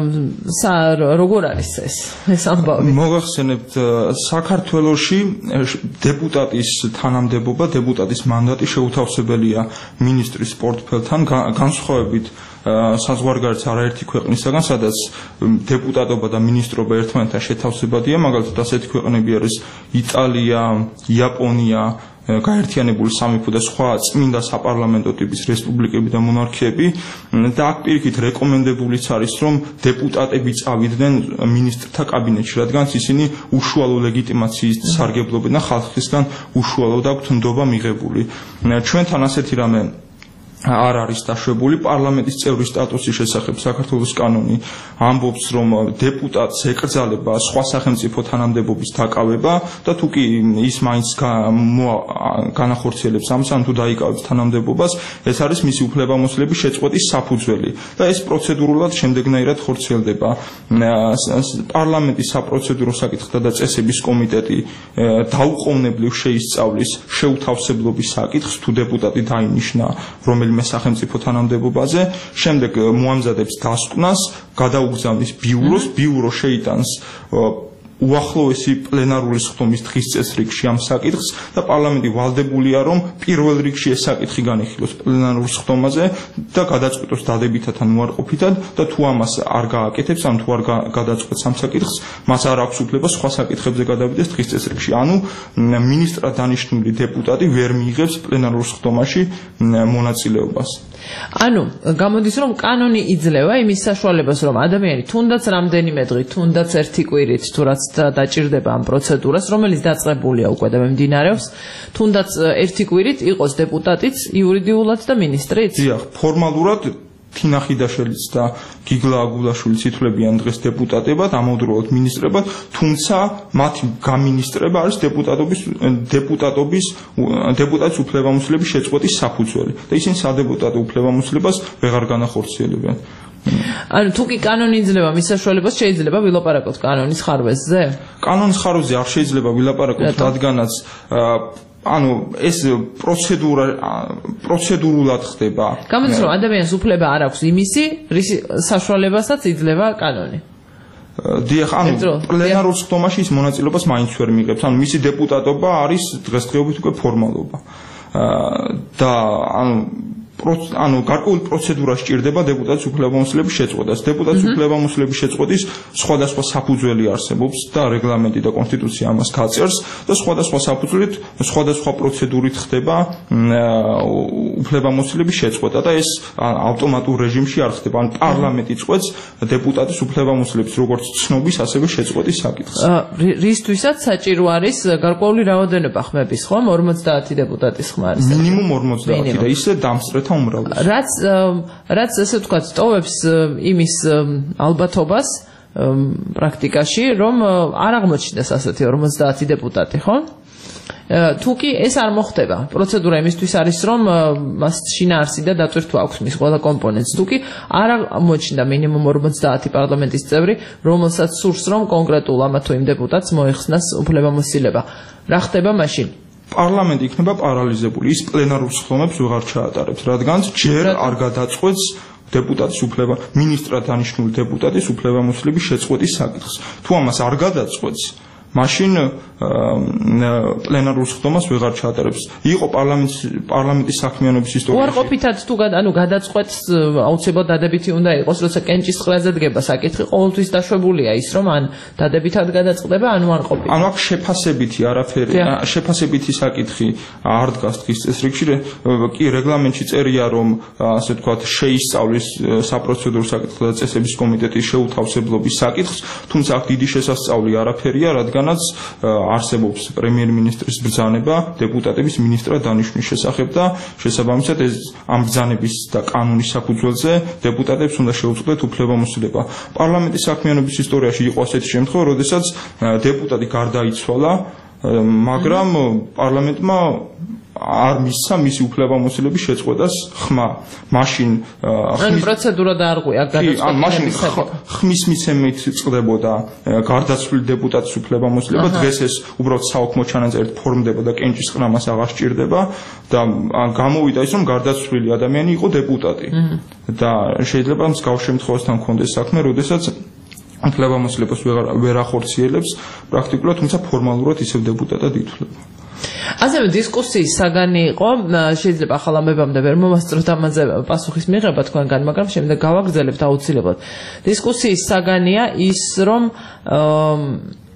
როგორ არის ეს ეს ამბავი? მოგახსენებთ, საქართველოში დეპუტატის თანამდებობა, დეპუტატის მანდატი შეუთავსებელია მინისტრის პორტფელთან, განსხვავებით საზღვარგარეთ არაერთი ქვეყნისაგან, სადაც დეპუტატობა და მინისტრობა ერთმანეთთან შეთავსებადია, მაგალითად ასეთი ქვეყნები არის იტალია, იაპონია, გაერთიანებული სამეფო და სხვა წმინდა საპარლამენტო ტიპის რესპუბლიკები და მონარქიები და აქ პირიქით რეკომენდებულიც არის რომ დეპუტატები წავიდნენ მინისტრთა კაბინეტში, რადგან ისინი უშუალო ლეგიტიმაციის სარგებლობენ და ხალხისგან უშუალოდ აქვთ ნდობა მიღებული. ჩვენთან ასეთი რამე არ არის დაშვებული. პარლამენტის წევრის სტატუსის შესახებ საქართველოს კანონი ამბობს, რომ დეპუტატს ეკრძალება სხვა სახელმწიფო თანამდებობის დაკავება და თუ კი ის მაინც განახორციელებს ამას, ან თუ დაიკავებს თანამდებობას, ეს არის მისი უფლებამოსილების შეწყვეტის საფუძველი და ეს პროცედურულად შემდეგნაირად ხორციელდება. პარლამენტის საპროცედურო საკითხთა და წესების კომიტეტი დაუყოვნებლივ შეისწავლის შეუთავსებლობის საკითხს, თუ დეპუტატი დაინიშნა რომელიმე სახელმწიფო თანამდებობაზე, შემდეგ მოამზადებს დასკვნას, გადაუგზავნის ბიუროს, ბიურო შეიტანს უახლოესი პლენარული სხდომის დღის წესრიგში ამ საკითხს და პარლამენტი ვალდებულია რომ პირველ რიგში ეს საკითხი განიხილოს პლენარულ სხდომაზე და გადაწყვიტოს დადებითად ან უარყოფითად და თუ ამას არ გააკეთებს, ან თუ არ გადაწყვეტს ამ საკითხს, მას არ აქვს უფლება სხვა საკითხებზე გადავიდეს დღის წესრიგში. ანუ მინისტრად დანიშნული დეპუტატი ვერ მიიღებს პლენარულ სხდომაში მონაწილეობას. ანუ გამოდის რომ კანონი იძლევა იმის საშუალებას რომ ადამიანი თუნდაც რამდენიმე დღით, თუნდაც ერთი კვირით თუ რაც დაჭირდება ამ პროცედურას, რომელიც დაწყებულია უკვე და მიმდინარეობს, თუნდაც ერთი კვირით იყოს დეპუტატიც იურიდიულად და მინისტრიც? დიახ, ფორმალურად თინა ხიდაშელიც და გიგლა აგულაშვილიც ითვლებიან დღეს დეპუტატებად, ამავდროულად მინისტრებად, თუმცა მათი გამინისტრება არის დეპუტატობის დეპუტატობის დეპუტატის უფლებამოსილების შეწყვეტის საფუძველი და ისინი სადეპუტატო უფლებამოსილებას ვეღარ განახორციელებენ. ანუ თუ კი კანონი იძლევა მის საშუალებას, შეიძლება ვილაპარაკოთ კანონის ხარვეზზე? კანონის ხარვეზზე არ შეიძლება ვილაპარაკოთ, რადგანაც ანუ ეს პროცედურა პროცედურულად ხდება. გამოდის რომ ადამიანს უფლება არ აქვს იმისი, რის საშუალებასაც იძლევა კანონი. დიახ, ანუ პლენარულ სხდომაში ის მონაწილეობას მაინც ვერ მიიღებს. ანუ მისი დეპუტატობა არის დღესდღეობით უკვე ფორმალობა. და ანუ ანუ გარკვეული პროცედურა სჭირდება დეპუტატის უფლებამოსილების შეწყვეტას. დეპუტატის უფლებამოსილების შეწყვეტის სხვადასხვა საფუძველი არსებობს და რეგლამენტი და კონსტიტუცია ამას გაწერს და სხვადასხვა საფუძვლით, სხვადასხვა პროცედურით ხდება უფლებამოსილების შეწყვეტა და ეს ავტომატურ რეჟიმში არ ხდება. ან პარლამენტი წყვეტს დეპუტატის უფლებამოსილების როგორც ცნობის, ასევე შეწყვეტის საკითხს. რისთვისაც საჭირო არის გარკვეული რაოდენობა ხმების, ხომ? ორმოცდაათი დეპუტატის ხმა არის. მინიმუმ ორმოცდაათი და ისე დამსწრეთა რაც რაც ესე ვთქვათ, ტოვებს იმის ალბათობას პრაქტიკაში, რომ არ აღმოჩნდეს ასეთი ორმოცდაათი დეპუტატი, ხო? თუ კი ეს არ მოხდება, პროცედურა იმისთვის არის, რომ მას შინაარსი და დატვირთვა აქვს მის ყველა კომპონენტს. თუ კი არ აღმოჩნდა მინიმუმ ორმოცდაათი პარლამენტის წევრი, რომელსაც სურს, რომ კონკრეტულ ამა თუ იმ დეპუტატს მოეხსნას უფლებამოსილება, რა ხდება მაშინ? პარლამენტი იქნება პარალიზებული, ის პლენარულ სხდომებს ვეღარ ჩაატარებს, რადგან ჯერ არ გადაწყვეტს დეპუტატის უფლება, მინისტრად დანიშნული დეპუტატის უფლებამოსილების შეწყვეტის საკითხს. თუ ამას არ გადაწყვეტს, მაშინ პლენარულ სხდომას ვეღარ ჩაატარებს. იყო პარლამენტის პარლამენტის საქმიანობის ისტორიაში. უარყოფითად თუ ანუ გადაწყვეტს, აუცილებლად დადებითი უნდა იყოს, როცა კენჭის ყრაზე დგება საკითხი, ყოველთვის დაშვებულია ის, რომ ან დადებითად გადაწყდება, ან უარყოფით. ანუ აქ შეფასებითი არაფერი, შეფასებითი საკითხი არ დგას დღის წესრიგში, კი რეგლამენტში წერია, რომ ასე ვთქვათ, შეისწავლის საპროცედურო საკითხთა და წესების კომიტეტის შეუთავსებლობის საკითხს, თუმცა აქ დიდი შესასწავლი არაფერია, რადგანაც არსებობს პრემიერ-მინისტრის ბრძანება დეპუტატების მინისტრად დანიშნვის შესახებ და შესაბამისად ეს ამ ბრძანების და კანონის საფუძველზე დეპუტატებს უნდა შეუწყდეთ უფლებამოსილება. პარლამენტის საქმიანობის ისტორიაში იყო ასეთი შემთხვევა, როდესაც დეპუტატი გარდაიცვალა, მაგრამ პარლამენტმა არ მისცა მისი უფლებამოსილების შეწყვეტას ხმა. მაშინ ხმის პროცედურა დაარღვია გადაწყვეტილების ხმის მიცემით წყდებოდა გარდაცვლილი დეპუტატის უფლებამოსილება. დღეს ეს უბრალოდ საოქმო ჩანაწერით ფორმდება და კენჭისყრა მას აღარ სჭირდება და გამოვიდა ის, რომ გარდაცვლილი ადამიანი იყო დეპუტატი. და შეიძლება მსგავს შემთხვევასთან კონდეს საქმე, როდესაც უფლებამოსილებას ვერ ახორციელებს პრაქტიკულად, თუმცა ფორმალურად ისევ დეპუტატად ითვლება. ასევე დისკუსიის საგანი იყო, შეიძლება ახალ ამბებამდე ვერ მომასწროთ ამაზე პასუხის მიღება თქვენგან, მაგრამ შემდეგ გავაგრძელებთ აუცილებლად. დისკუსიის საგანია ის, რომ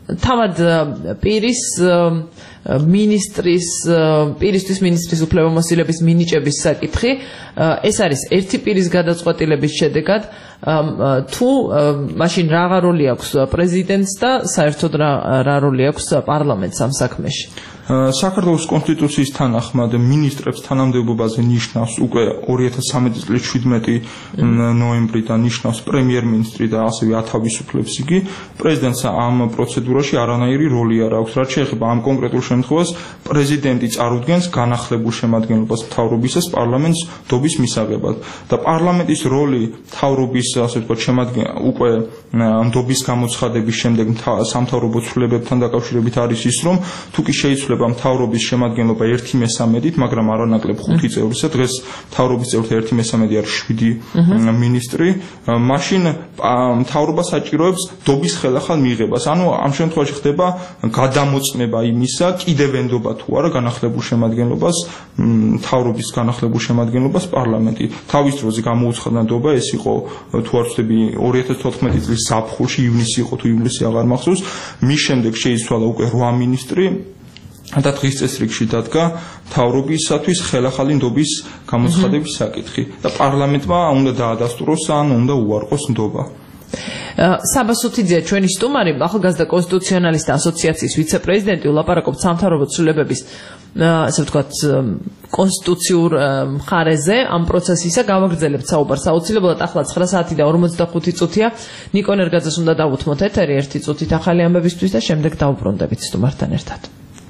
თავად პირის მინისტრის პირისთვის მინისტრის უფლებამოსილების მინიჭების საკითხი ეს არის ერთი პირის გადაწყვეტილების შედეგად თუ მაშინ რა როლი აქვს პრეზიდენტს და საერთოდ რა როლი აქვს პარლამენტს ამ საქმეში საქართველოს კონსტიტუციის თანახმად მინისტრებს თანამდებობაზე ნიშნავს უკვე ორი ათას ცხრამეტი წლის შვიდმეტი ნოემბრიდან ნიშნავს პრემიერ-მინისტრი და ასევე ათავისუფლებს იგი პრეზიდენტს ამ პროცედურაში არანაირი როლი არ აქვს რაც შეეხება ამ კონკრეტულ შემთხვევას პრეზიდენტი წარუდგენს განახლებულ შემადგენლობას მთავრობისას პარლამენტს დობის მისაღებად და პარლამენტის როლი მთავრობის ასე ვთქვათ შემადგენელ უკვე დობის გამოცხადების შემდეგ სამთავრობო ცვლილებებთან დაკავშირებით არის ის რომ თუ კი შეიცვლება მთავრობის შემადგენლობა ერთი მესამედით, მაგრამ არანაკლებ ხუთი წევრისა, დღეს მთავრობის წევრთა ერთი მესამედი არის შვიდი მინისტრი, მაშინ მთავრობა საჭიროებს დობის ხელახალ მიღებას. ანუ ამ შემთხვევაში ხდება გადამოწმება იმისა, კიდევ ენდობა თუ არა განახლებულ შემადგენლობას, მთავრობის განახლებულ შემადგენლობას პარლამენტი. თავის დროზე გამოუცხადნა დობა, ეს იყო თუ არ ვცდები ორი ათას თოთხმეტი წლის ზაფხულში, ივნისი იყო თუ ივლისი აღარ მახსოვს, მის შემდეგ შეიცვალა უკვე რვა მინისტრი და დღის წესრიგში დადგა მთავრობისათვის ხელახალი ნდობის გამოცხადების საკითხი და პარლამენტმა უნდა დაადასტუროს ან უნდა უარყოს ნდობა. საბა სუთიძე ჩვენი სტუმარი ახალგაზრდა კონსტიტუციონალისტთა ასოციაციის ვიცე-პრეზიდენტი ვლაპარაკობთ სამთავრობო ცვლილებების ასე ვთქვათ კონსტიტუციურ მხარეზე ამ პროცესისა გავაგრძელებთ საუბარს აუცილებლად ახლა ცხრა საათი და ორმოცდახუთი წუთია ნიკონ ერგაძეს უნდა დავუთმოთ ეთერი ერთი წუთით ახალი ამბებისთვის და შემდეგ დავუბრუნდებით სტუმართან ერთად.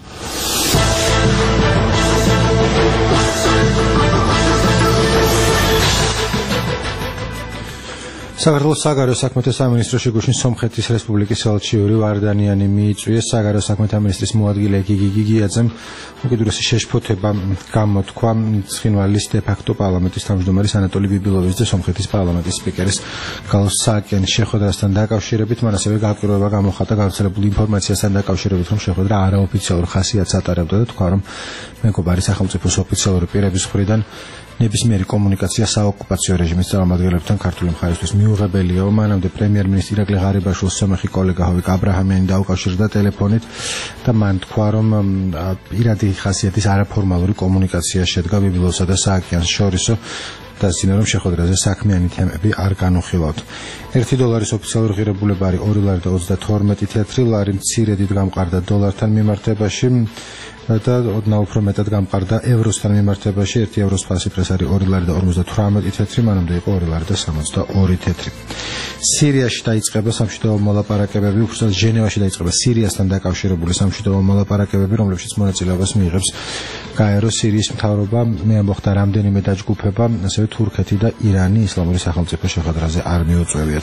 საქართველოს საგარეო საქმეთა სამინისტროში გუშინ სომხეთის რესპუბლიკის ელჩი იური ვარდანიანი მიიწვიეს საგარეო საქმეთა მინისტრის მოადგილე გიგი გიგიაძემ უკიდურესი შეშფოთება გამოთქვა ცხინვალის დე-ფაქტო პარლამენტის თავმჯდომარის ანატოლი ბიბილოვის და სომხეთის პარლამენტის სპიკერის გალოს სააკიანის შეხვედრასთან დაკავშირებით მან ასევე გაკვირვება გამოხატა გავრცელებული ინფორმაციასთან დაკავშირებით რომ შეხვედრა არაოფიციალურ ხასიათს ატარებდა და თქვა რომ მეგობარი სახელმწიფოს ოფიციალური პირების მხრიდან ნებისმიერი კომუნიკაცია საოკუპაციო რეჟიმის წარმომადგენლებთან ქართული მხარისთვის მიუღებელია. მანამდე პრემიერ-მინისტრი ირაკლი ღარიბაშვილს სომეხი კოლეგა ჰოვიკ აბრაჰამიანი დაუკავშირდა ტელეფონით და მან თქვა რომ პირადი ხასიათის არაფორმალური კომუნიკაცია შედგა ბიბილოვსა და სააკიანს შორისო და ზინა რომ შეხვედრაზე საქმიანი თემები არ განუხილავთ. ერთი დოლარის ოფიციალური ღირებულება არის ორი ლარი და ოცდათორმეტი თეთრი ლარი მცირედით გამყარდა დოლართან მიმართებაში და ოდნავ უფრო მეტად გამყარდა ევროსთან მიმართებაში ერთი ევროს ფასიფრეს არის ორი ლარი და ორმოცდათვრამეტი თეთრი მანამდე იყო ორი ლარი და სამოცდაორი თეთრი. სირიაში დაიწყება სამშვიდობო მოლაპარაკებები, უბრალოდ ჟენევაში დაიწყება სირიასთან დაკავშირებული სამშვიდობო მოლაპარაკებები, რომლებშიც მონაწილეობას მიიღებს გაერო სირიის მთავრობა, მე ამბობთ რამდენიმე დაჯგუფება, ასევე თურქეთი და ირანი ისლამური სახელმწიფო შეხვედრაზე არ მიუწვევიათ.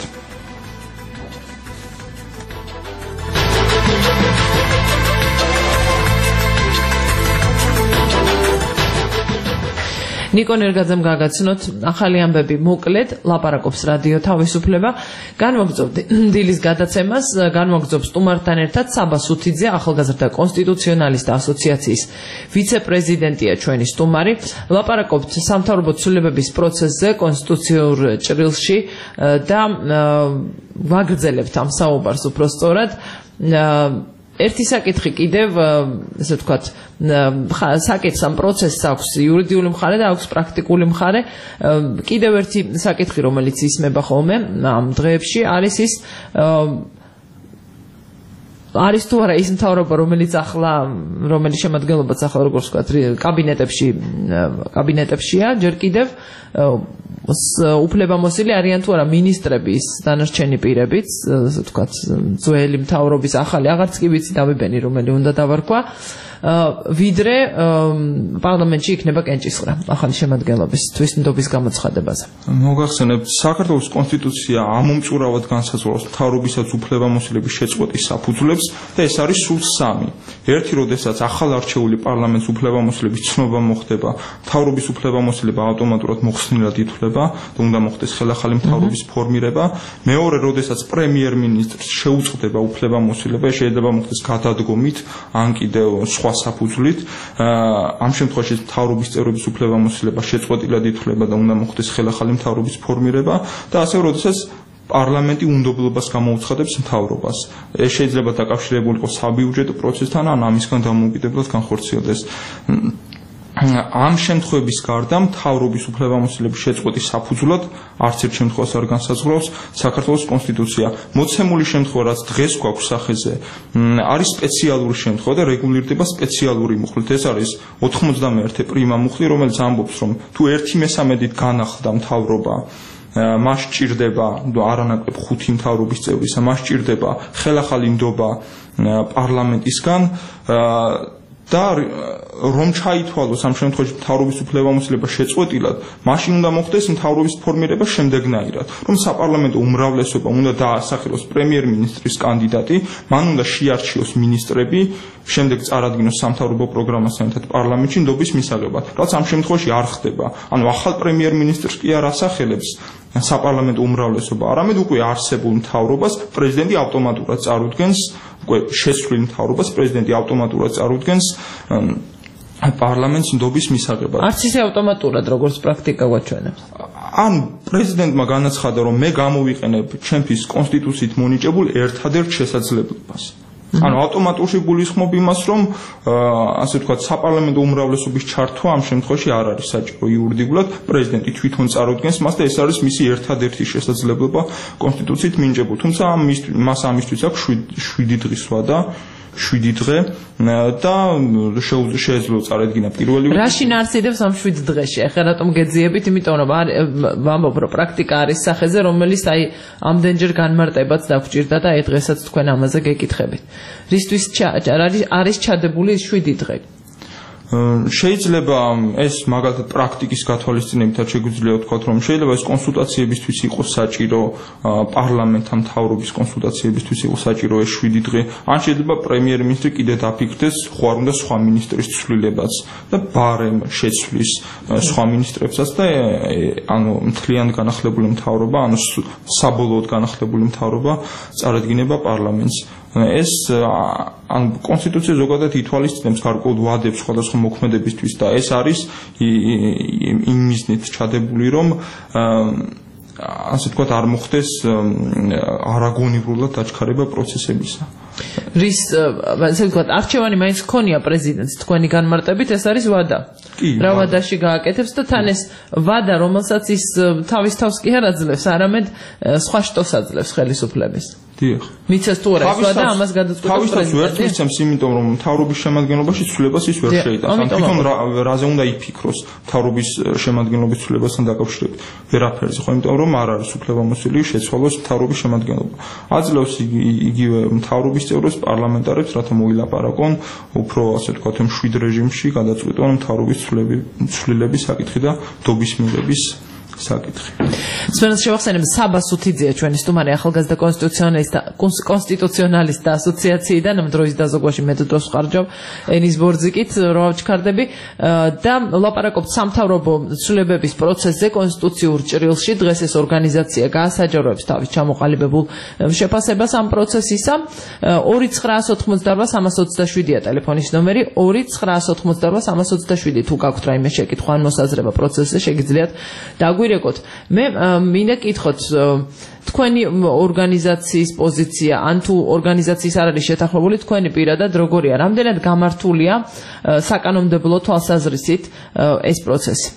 ნიკონ ერგაძემ გაგაცნოთ ახალი ამბები მოკლედ ლაპარაკობს რადიო თავისუფლება განვაგრძობთ დილის გადაცემას განვაგრძობს სტუმართან ერთად საბა სუთიძე ახალგაზრდა კონსტიტუციონალისტთა ასოციაციის ვიცე-პრეზიდენტია ჩვენი სტუმარი ლაპარაკობთ სამთავრობო ცვლილებების პროცესზე კონსტიტუციურ ჭრილში და ვაგრძელებთ ამ საუბარს უფრო სწორად ერთი საკითხი კიდევ ესე ვთქვათ საკითხს ამ პროცესს აქვს იურიდიული მხარე და აქვს პრაქტიკული მხარე კიდევ ერთი საკითხი რომელიც ისმება ხოლმე ამ დღეებში არის ის არის თუ არა ის მთავრობა რომელიც ახლა რომელიც შემადგენლობაც ახლა როგორც ვთქვათ კაბინეტებში კაბინეტებშია ჯერ კიდევ უფლებამოსილი არიან თუ არა მინისტრების დანარჩენი პირებიც ასე ვთქვათ ძველი მთავრობის ახალი აღარც კი ვიცი დავიბენი რომელი უნდა დავარქვა ვიდრე პარლამენტში იქნება კენჭისყრა ახალი შემადგენლობის თვისნდობის გამოცხადებაზე. მოგახსენებთ, საქართველოს კონსტიტუცია ამომწურავად განსაზღვრავს მთავრობისაც უფლებამოსილების შეწყვეტის საფუძვლებს და ეს არის სულ სამი. ერთი, როდესაც ახალ არჩეული პარლამენტს უფლებამოსილების ცნობა მოხდება, მთავრობის უფლებამოსილება ავტომატურად მოხსნილად ითვლება და უნდა მოხდეს ხელახალი მთავრობის ფორმირება. მეორე, როდესაც პრემიერ-მინისტრს შეუწყდება უფლებამოსილება, შეიძლება მოხდეს გადადგომით ან კიდევ სხვა საფუძვლით ამ შემთხვევაში მთავრობის წევრების უფლებამოსილება შეწყვეტილად ითვლება და უნდა მოხდეს ხელახალი მთავრობის ფორმირება და ასევე როდესაც პარლამენტი უნდობლობას გამოუცხადებს მთავრობას. ეს შეიძლება დაკავშირებული იყოს საბიუჯეტო პროცესთან ან ამისგან დამოუკიდებლად განხორციელდეს. ამ შემთხვევების გარდა მთავრობის უფლებამოსილების შეწყვეტის საფუძვლად არც ერთ შემთხვევას არ განსაზღვრავს საქართველოს კონსტიტუცია. მოცემული შემთხვევა, რაც დღეს გვაქვს სახეზე, არის სპეციალური შემთხვევა და რეგულირდება სპეციალური მუხლით. ეს არის ოთხმოცდამეერთე პრიმა მუხლი, რომელიც ამბობს, რომ თუ ერთი მესამედით განახლდა მთავრობა, მას ჭირდება არანაკლებ ხუთი მთავრობის წევრისა, მას ჭირდება ხელახალი ნდობა პარლამენტისგან და რომ ჩაითვალოს ამ შემთხვევაში მთავრობის უფლებამოსილება შეწყვეტილად, მაშინ უნდა მოხდეს მთავრობის ფორმირება შემდეგნაირად, რომ საპარლამენტო უმრავლესობა უნდა დაასახელოს პრემიერ-მინისტრის კანდიდატი, მან უნდა შეარჩიოს მინისტრები, შემდეგ წარადგინოს სამთავრობო პროგრამასთან ერთად პარლამენტში ნდობის მისაღებად, რაც ამ შემთხვევაში არ ხდება. ანუ ახალ პრემიერ-მინისტრს კი არ ასახელებს საპარლამენტო უმრავლესობა, არამედ უკვე არსებულ მთავრობას პრეზიდენტი ავტომატურად წარუდგენს, უკვე შესვლილ მთავრობას პრეზიდენტი ავტომატურად წარუდგენს პარლამენტს ნდობის მისაღებად. არც ისე ავტომატურად, როგორც პრაქტიკა გვაჩვენებს. ან პრეზიდენტმა განაცხადა, რომ მე გამოვიყენებ ჩემთვის კონსტიტუციით მონიჭებულ ერთადერთ შესაძლებლობას. ანუ ავტომატურად გულისხმობ იმას, რომ ასე ვთქვათ, საპარლამენტო უმრავლესობის ჩართვა ამ შემთხვევაში არ არის საჭირო იურიდიულად, პრეზიდენტი თვითონ წარუდგენს მას და ეს არის მისი ერთადერთი შესაძლებლობა კონსტიტუციით მინიჭებულ. თუმცა მას ამისთვის აქვს შვიდი დღის ვადა, შვიდი დღე და შეეძლო წარედგინა პირველი. რაში ნარციდებს ამ შვიდ დღეში? ახლა რატომ გეძიებით? იმიტომ რომ ვამბობ, რომ პრაქტიკა არის სახეზე, რომელიც აი ამდენჯერ განმარტებაც დაგჭირდა და აი დღესაც თქვენ ამაზე გეკითხებით. რისთვის არის ჩადებული შვიდი დღე? შეიძლება ეს მაგალითად პრაქტიკის გათვალისწინებითაც შეგვიძლია ვთქვათ, რომ შეიძლება ეს კონსულტაციებისთვის იყოს საჭირო, პარლამენტთან მთავრობის კონსულტაციებისთვის იყოს საჭირო ეს შვიდი დღე, ან შეიძლება პრემიერ-მინისტრი კიდე დაფიქრდეს, ხო არ უნდა სხვა მინისტრის ცვლილებაც და ბარემ შეცვლის სხვა მინისტრებსაც და ანუ მთლიან განახლებული მთავრობა, ანუ საბოლოოდ განახლებული მთავრობა წარადგინება პარლამენტს. ეს ან კონსტიტუცია ზოგადად ითვალისწინებს გარკვეულ ვადებს სხვადასხვა მოქმედებისთვის და ეს არის იმ მიზნით ჩადებული, რომ ასე ვთქვათ, არ მოხდეს არაგონივრულად დაჩქარება პროცესებისა. რის ასე ვთქვათ, არჩევანი მაინც ქონია პრეზიდენტს თქვენი განმარტებით, ეს არის ვადა. რა ვადაში გააკეთებს და თან ეს ვადა, რომელსაც ის თავის თავს კი არ აძლევს, არამედ სხვა შტოს აძლევს ხელისუფლების. დიახ. მიცეს თუ არა ეს ვადა, ამას გადაწყვეტს პრეზიდენტი. თავის თავს ვერ თვისებს, იმიტომ რომ მთავრობის შემადგენლობაში ცვლილებას ის ვერ შეიტანს. ან თვითონ რაზე უნდა იფიქროს მთავრობის შემადგენლობის ცვლილებასთან დაკავშირებით. ვერაფერზე, ხო, იმიტომ რომ არ არის უფლებამოსილი შეცვალოს მთავრობის შემადგენლობა. აძლევს იგივე მთავრობის წევრებს პარლამენტარებს, რათა მოილაპარაკონ უფრო ასე ვთქვათ, მშვიდ რეჟიმში გადაწყვეტონ მთავრობის ცვლილების საკითხი და ნდობის მიღების საკითხი. Სვენს შევახსენებ საბა სუთიძეა ჩვენი სტუმარი ახალგაზრდა კონსტიტუციონალისტთა კონსტიტუციონალისტთა ასოციაციიდან ამ დროის დაზოგვაში მე დროს ხარჯავ ენის ბორძიკით რო ავჩქარდები და ლაპარაკობთ სამთავრობო ცვლილებების პროცესზე კონსტიტუციურ ჭრილში. დღეს ეს ორგანიზაცია გაასაჯაროებს თავის ჩამოყალიბებულ შეფასებას ამ პროცესისა. ორი ცხრაას ოთხმოცდარვა სამას ოცდაშვიდია ტელეფონის ნომერი ორი ცხრაას ოთხმოცდარვა სამას ოცდაშვიდი. თუ გაქვთ რაიმე შეკითხვა ან მოსაზრება პროცესზე, შეგიძლიათ დაგვირეკოთ. მე მინდა კითხოთ, თქვენი ორგანიზაციის პოზიცია ან თუ ორგანიზაციის არ არის შეთანხმებული, თქვენი პირადად როგორია? რამდენად გამართულია საკანონმდებლო თვალსაზრისით ეს პროცესი?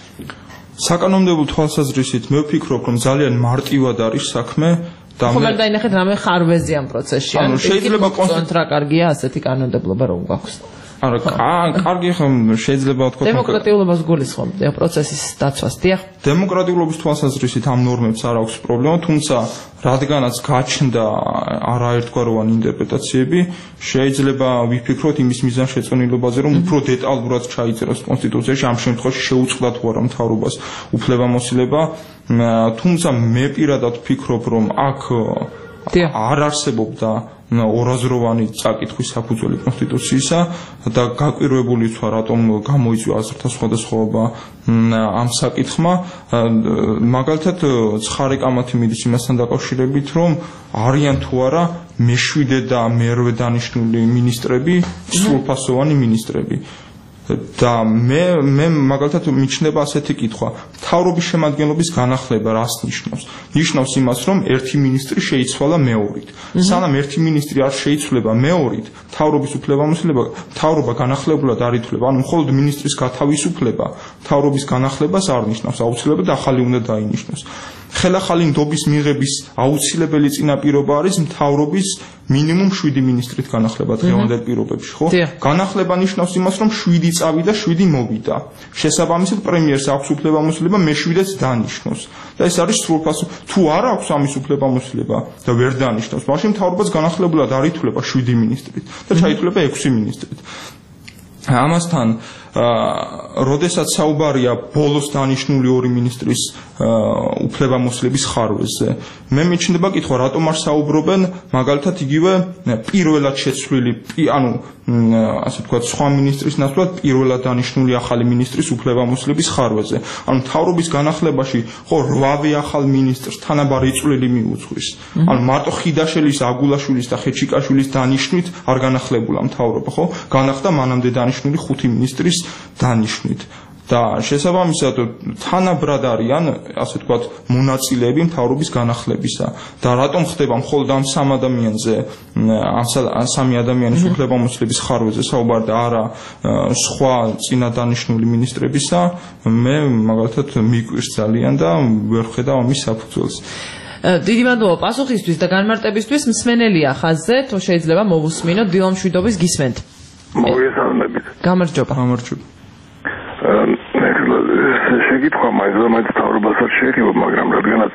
საკანონმდებლო თვალსაზრისით მე ვფიქრობ, რომ ძალიან მარტივად არის საქმე და მე ხომ დაინახეთ რამე ხარვეზი ამ პროცესში. ანუ შეიძლება კონტრა კარგია ასეთი კანონმდებლობა რომ გვაქვს. არა, კარგი ხომ შეიძლება ვთქვათ დემოკრატიულობას გულისხმობთ პროცესის დაცვას, დიახ. დემოკრატიულობის თვალსაზრისით ამ ნორმებს არ აქვს პრობლემა, თუმცა რადგანაც გაჩნდა არაერთგვაროვანი ინტერპრეტაციები, შეიძლება ვიფიქროთ იმის მიზანშეწონილობაზე, რომ უფრო დეტალურად ჩაიწეროს კონსტიტუციაში, ამ შემთხვევაში შეუწყდა თუ არა მთავრობას უფლებამოსილება, თუმცა მე პირადად ვფიქრობ, რომ აქ არ არსებობდა ორაზროვანი წაკითხვის საფუძველი კონსტიტუციისა და გაკვირვებული თქვა რატომ გამოიწვია აზრთა სხვადასხვაობა ამ საკითხმა. მაგალითად ცხარე კამათი მიდის იმასთან დაკავშირებით, რომ არიან თუ არა მეშვიდე და მერვე დანიშნული მინისტრები, სრულფასოვანი მინისტრები. და მე მე მაგალითად მიჩნდება ასეთი კითხვა. მთავრობის შემადგენლობის განახლება რას ნიშნავს? ნიშნავს იმას, რომ ერთი მინისტრი შეიცვალა მეორით. სანამ ერთი მინისტრი არ შეიცვლება მეორით, მთავრობის უფლებამოსილება, მთავრობა განახლებულად არ ითვლება. ანუ მხოლოდ მინისტრის გათავისუფლება მთავრობის განახლებას არ ნიშნავს, აუცილებლად ახალი უნდა დაინიშნოს. ხელახალი ნდობის მიღების აუცილებელი წინაპირობა არის მთავრობის მინიმუმ შვიდი მინისტრით განახლება დღევანდელ პირობებში, ხო? განახლება ნიშნავს იმას, რომ შვიდი წავიდა, შვიდი მოვიდა. შესაბამისად პრემიერს აქვს უფლებამოსილება მეშვიდეც დანიშნოს. და ეს არის სრულფასო. თუ არ აქვს ამის უფლებამოსილება და ვერ დანიშნოს, მაშინ მთავრობას განახლებულად არ ითვლება შვიდი მინისტრით და ჩაითვლება ექვსი მინისტრით. ამასთან როდესაც საუბარია ბოლოს დანიშნული ორი მინისტრის უფლებამოსილების ხარვეზე, მე მიჩნდება კითხვა, რატომ არ საუბრობენ მაგალითად იგივე პირველად შეცვლილი, ანუ ასე ვთქვათ, სხვა მინისტრის ნაცვლად პირველად დანიშნული ახალი მინისტრის უფლებამოსილების ხარვეზე. ანუ მთავრობის განახლებაში ხო რვავე ახალ მინისტრს თანაბარი წვლილი მიუძღვის. ანუ მარტო ხიდაშელის, აგულაშვილის და ხეჩიკაშვილის დანიშნვით არ განახლებულა მთავრობა, ხო? განახდა მანამდე დანიშნული ხუთი მინისტრის დანიშნვით. და შესაბამისად თანაბრად არიან, ასე ვთქვათ, მონაწილეები მთავრობის განახლებისა. და რატომ ხდება მხოლოდ ამ სამ ადამიანზე, ამ სამი ადამიანის უფლებამოსილების ხარვეზე საუბარი და არა სხვა წინა დანიშნული მინისტრებისა, მე მაგალითად მიგვირს ძალიან და ვერ ხედავ ამის საფუძველს. დიდი მადლობა პასუხისთვის და განმარტებისთვის. მსმენელია ხაზზე, თუ შეიძლება მოვუსმინოთ, დილა მშვიდობის გისმენთ. მოგესალმებით. გამარჯობა. გამარჯობა. შეკითხვა მაინც მაინც მთავრობასაც შეეხება, მაგრამ რადგანაც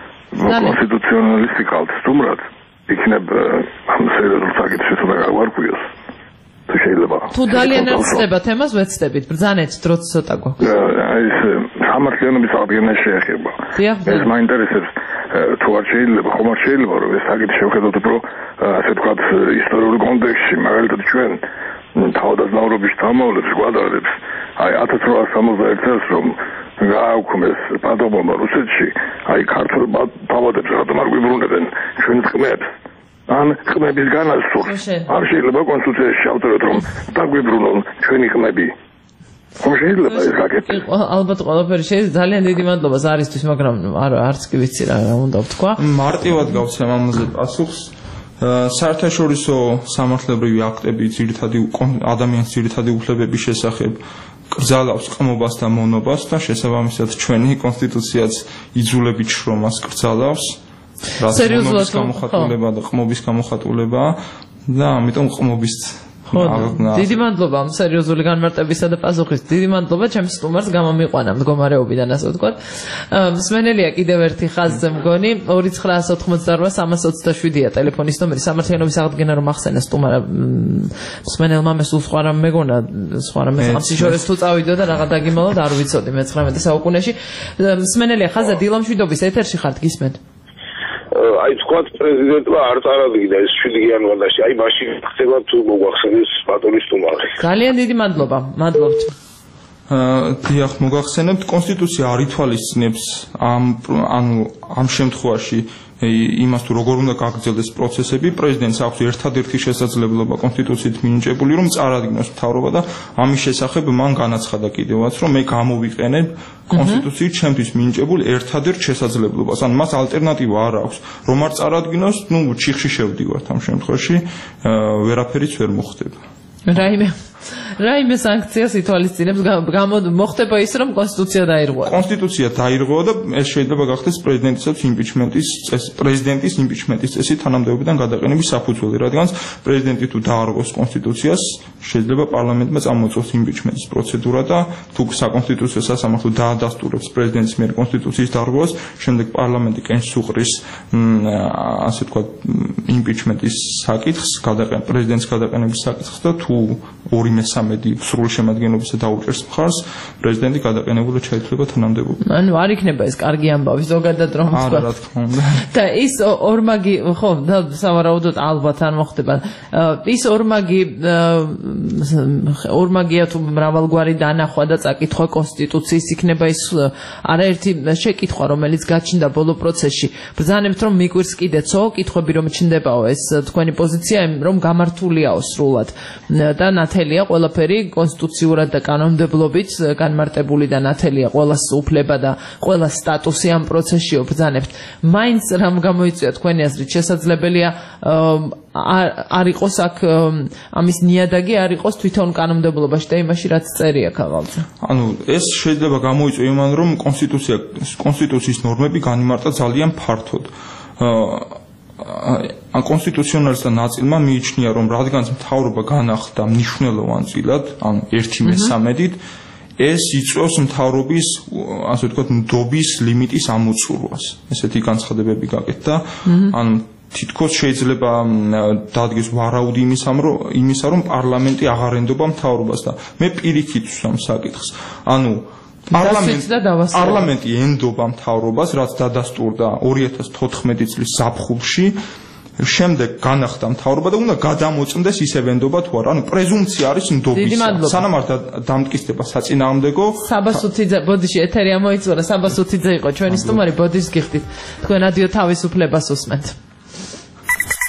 კონსტიტუციონალისტიკალ სტუმრად იქნებ ამ სერიოზულ საკითხს უნდა გავარკვიოს. თუ შეიძლება. თუ ძალიან არ ხდება თემას, ვეცდებით. ბრძანეთ, დროც ცოტა გვაქვს. აი ეს სამართლიანობის აღდგენა შეეხება. ეს მაინტერესებს თუ არ შეიძლება, ხომ არ შეიძლება რომ ეს საკითხი შევხედოთ უფრო ასე ვთქვათ ისტორიულ კონტექსტში, მაგალითად ჩვენ თავდაცნაურობის შთამომავლებს გვადარებს აი ათას რვაასი სამოცდაერთი წელს რომ გააუქმეს პატომობა რუსეთში, აი ქართულ თავადებს რატომ არ გვიბრუნებენ ჩვენ ყმებს? ან ყმების განასწორს არ შეიძლება კონსტიტუციაში შევწეროთ რომ დაგვიბრუნონ ჩვენი ყმები. ხომ შეიძლება ეს გაკეთდეს? ალბათ ყველაფერი შეიძლება. ძალიან დიდი მადლობა ზარისთვის, მაგრამ არა არც კი ვიცი რა უნდა ვთქვა. მარტივად გავცემ ამაზე პასუხს. საერთაშორისო სამართლებრივი აქტები ძირითადი ადამიანის ძირითადი უფლებების შესახებ კრძალავს ყმობას და მონობას და შესაბამისად ჩვენი კონსტიტუციაც იძულებით შრომას კრძალავს. სერიოზულად გამოხატულება და ყმობის გამოხატულება და ამიტომ ყმობის დიდი მადლობა სერიოზული განმარტებისა და პასუხის. დიდი მადლობა ჩემს სტუმარს გამომიყვანა მდგომარეობიდან, ასე ვთქვათ. მსმენელია კიდევ ერთი ხაზზე მგონი ორი ცხრაასი ოთხმოცდარვა სამას ოცდაშვიდია ტელეფონის ნომერი. სამართლიანობის აღდგენა რომ ახსენა სტუმარა მსმენელმა მე სულ სხვა რამ მეგონა, სხვა რამ სამსიშორეს თუ წავიდო და რაღა დაგიმალო და არ ვიცოდი მეცხრამეტე საუკუნეში. მსმენელია ხაზზე დილა მშვიდობის ეთერში ხართ, გისმენთ? აი თქვათ პრეზიდენტმა არ წარადგინა ეს შვიდი იანვარში. აი მაშინ ხდება თუ მოგვახსენეს ბატონის სტუმარი. ძალიან დიდი მადლობა. მადლობთ. დიახ, მოგახსენებთ, კონსტიტუცია არ ითვალისწინებს ამ ანუ ამ შემთხვევაში იმას თუ როგორ უნდა გაგრძელდეს პროცესები. პრეზიდენტს აქვს ერთადერთი შესაძლებლობა კონსტიტუციით მინიჭებული რომ წარადგინოს მთავრობა და ამის შესახებ მან განაცხადა კიდევაც რომ მე გამოვიყენებ კონსტიტუციით ჩემთვის მინიჭებულ ერთადერთ შესაძლებლობას. ანუ მას ალტერნატივა არ აქვს. რომ არ წარადგინოს, ნუ ჩიხში შევდივართ ამ შემთხვევაში, ვერაფერიც ვერ მოხდება. რაიმე რაიმე სანქციას ითვალისწინებს მოხდება ის რომ კონსტიტუცია დაირღვა. კონსტიტუცია დაირღვა და ეს შეიძლება გახდეს პრეზიდენტისაც იმპიჩმენტის წესი, პრეზიდენტის იმპიჩმენტის წესი თანამდებობიდან გადაყენების საფუძველი, რადგან პრეზიდენტი თუ დაარღვევს კონსტიტუციას, შეიძლება პარლამენტმა წამოწოს იმპიჩმენტის პროცედურა და თუ საკონსტიტუციო სასამართლო დაადასტურებს პრეზიდენტის მიერ კონსტიტუციის დარღვევას, შემდეგ პარლამენტი კენჭს უყრის ასე ვთქვათ იმპიჩმენტის საკითხს, გადაყენ პრეზიდენტის გადაყენების საკითხს და თუ ორი მესამედი სრული შემადგენლობისა დაუჭერს მხარს, პრეზიდენტი გადაყენებულად ჩაითვლება თანამდებობიდან. ანუ არ იქნება ეს კარგი ამბავი ზოგადად რომ ვთქვა. არა, რა თქმა უნდა. და ის ორმაგი, ხო, და სავარაუდოდ ალბათ არ მოხდება. ის ორმაგი ორმაგია თუ მრავალგვარი დანახვა და წაკითხვა კონსტიტუციის იქნება ის არაერთი შეკითხვა, რომელიც გაჩნდა ბოლო პროცესში. ბრძანებთ რომ მიგვირს კიდეცო კითხვები რომ ჩნდებაო ეს თქვენი პოზიცია რომ გამართულიაო სრულად და ნათელი ნათელია ყველაფერი კონსტიტუციურად და კანონმდებლობით განმარტებული და ნათელია ყველა უფლება და ყველა სტატუსი ამ პროცესში ობრძანებთ. მაინც რამ გამოიწვია თქვენი აზრით შესაძლებელია არ იყოს აქ ამის ნიადაგი არ იყოს თვითონ კანონმდებლობაში და იმაში რაც წერია ქაღალდზე. ანუ ეს შეიძლება გამოიწვია იმან რომ კონსტიტუცია კონსტიტუციის ნორმები განიმარტა ძალიან ფართოდ. ან კონსტიტუციონალისტთა ნაწილმა მიიჩნია რომ რადგანაც მთავრობა განახლდა მნიშვნელოვან წილად, ანუ ერთი მესამედით, ეს იწვევს მთავრობის, ასე ვთქვათ, ნდობის ლიმიტის ამოწურვას. ესეთი განცხადებები გაკეთდა. ანუ თითქოს შეიძლება დადგეს ვარაუდი იმისა, რომ პარლამენტი აღარ ენდობა მთავრობას და მე პირიქით ვსვამ საკითხს. ანუ პარლამენტი ენდობა მთავრობას, რაც დადასტურდა ორი ათას თოთხმეტი წლის ზაფხულში, შემდეგ განახლდა მთავრობა და უნდა გადამოწმდეს ისევ ენდობა თუ არა. ანუ პრეზუმპცია არის ნდობისა. სანამ არ დამტკიცდება საწინააღმდეგო. საბასუთიძე, ბოდიში ეთერი ამოიწურა, საბასუთიძე იყო ჩვენი სტუმარი, ბოდიშს გიხდით. თქვენ რადიო თავისუფლებას უსმენთ.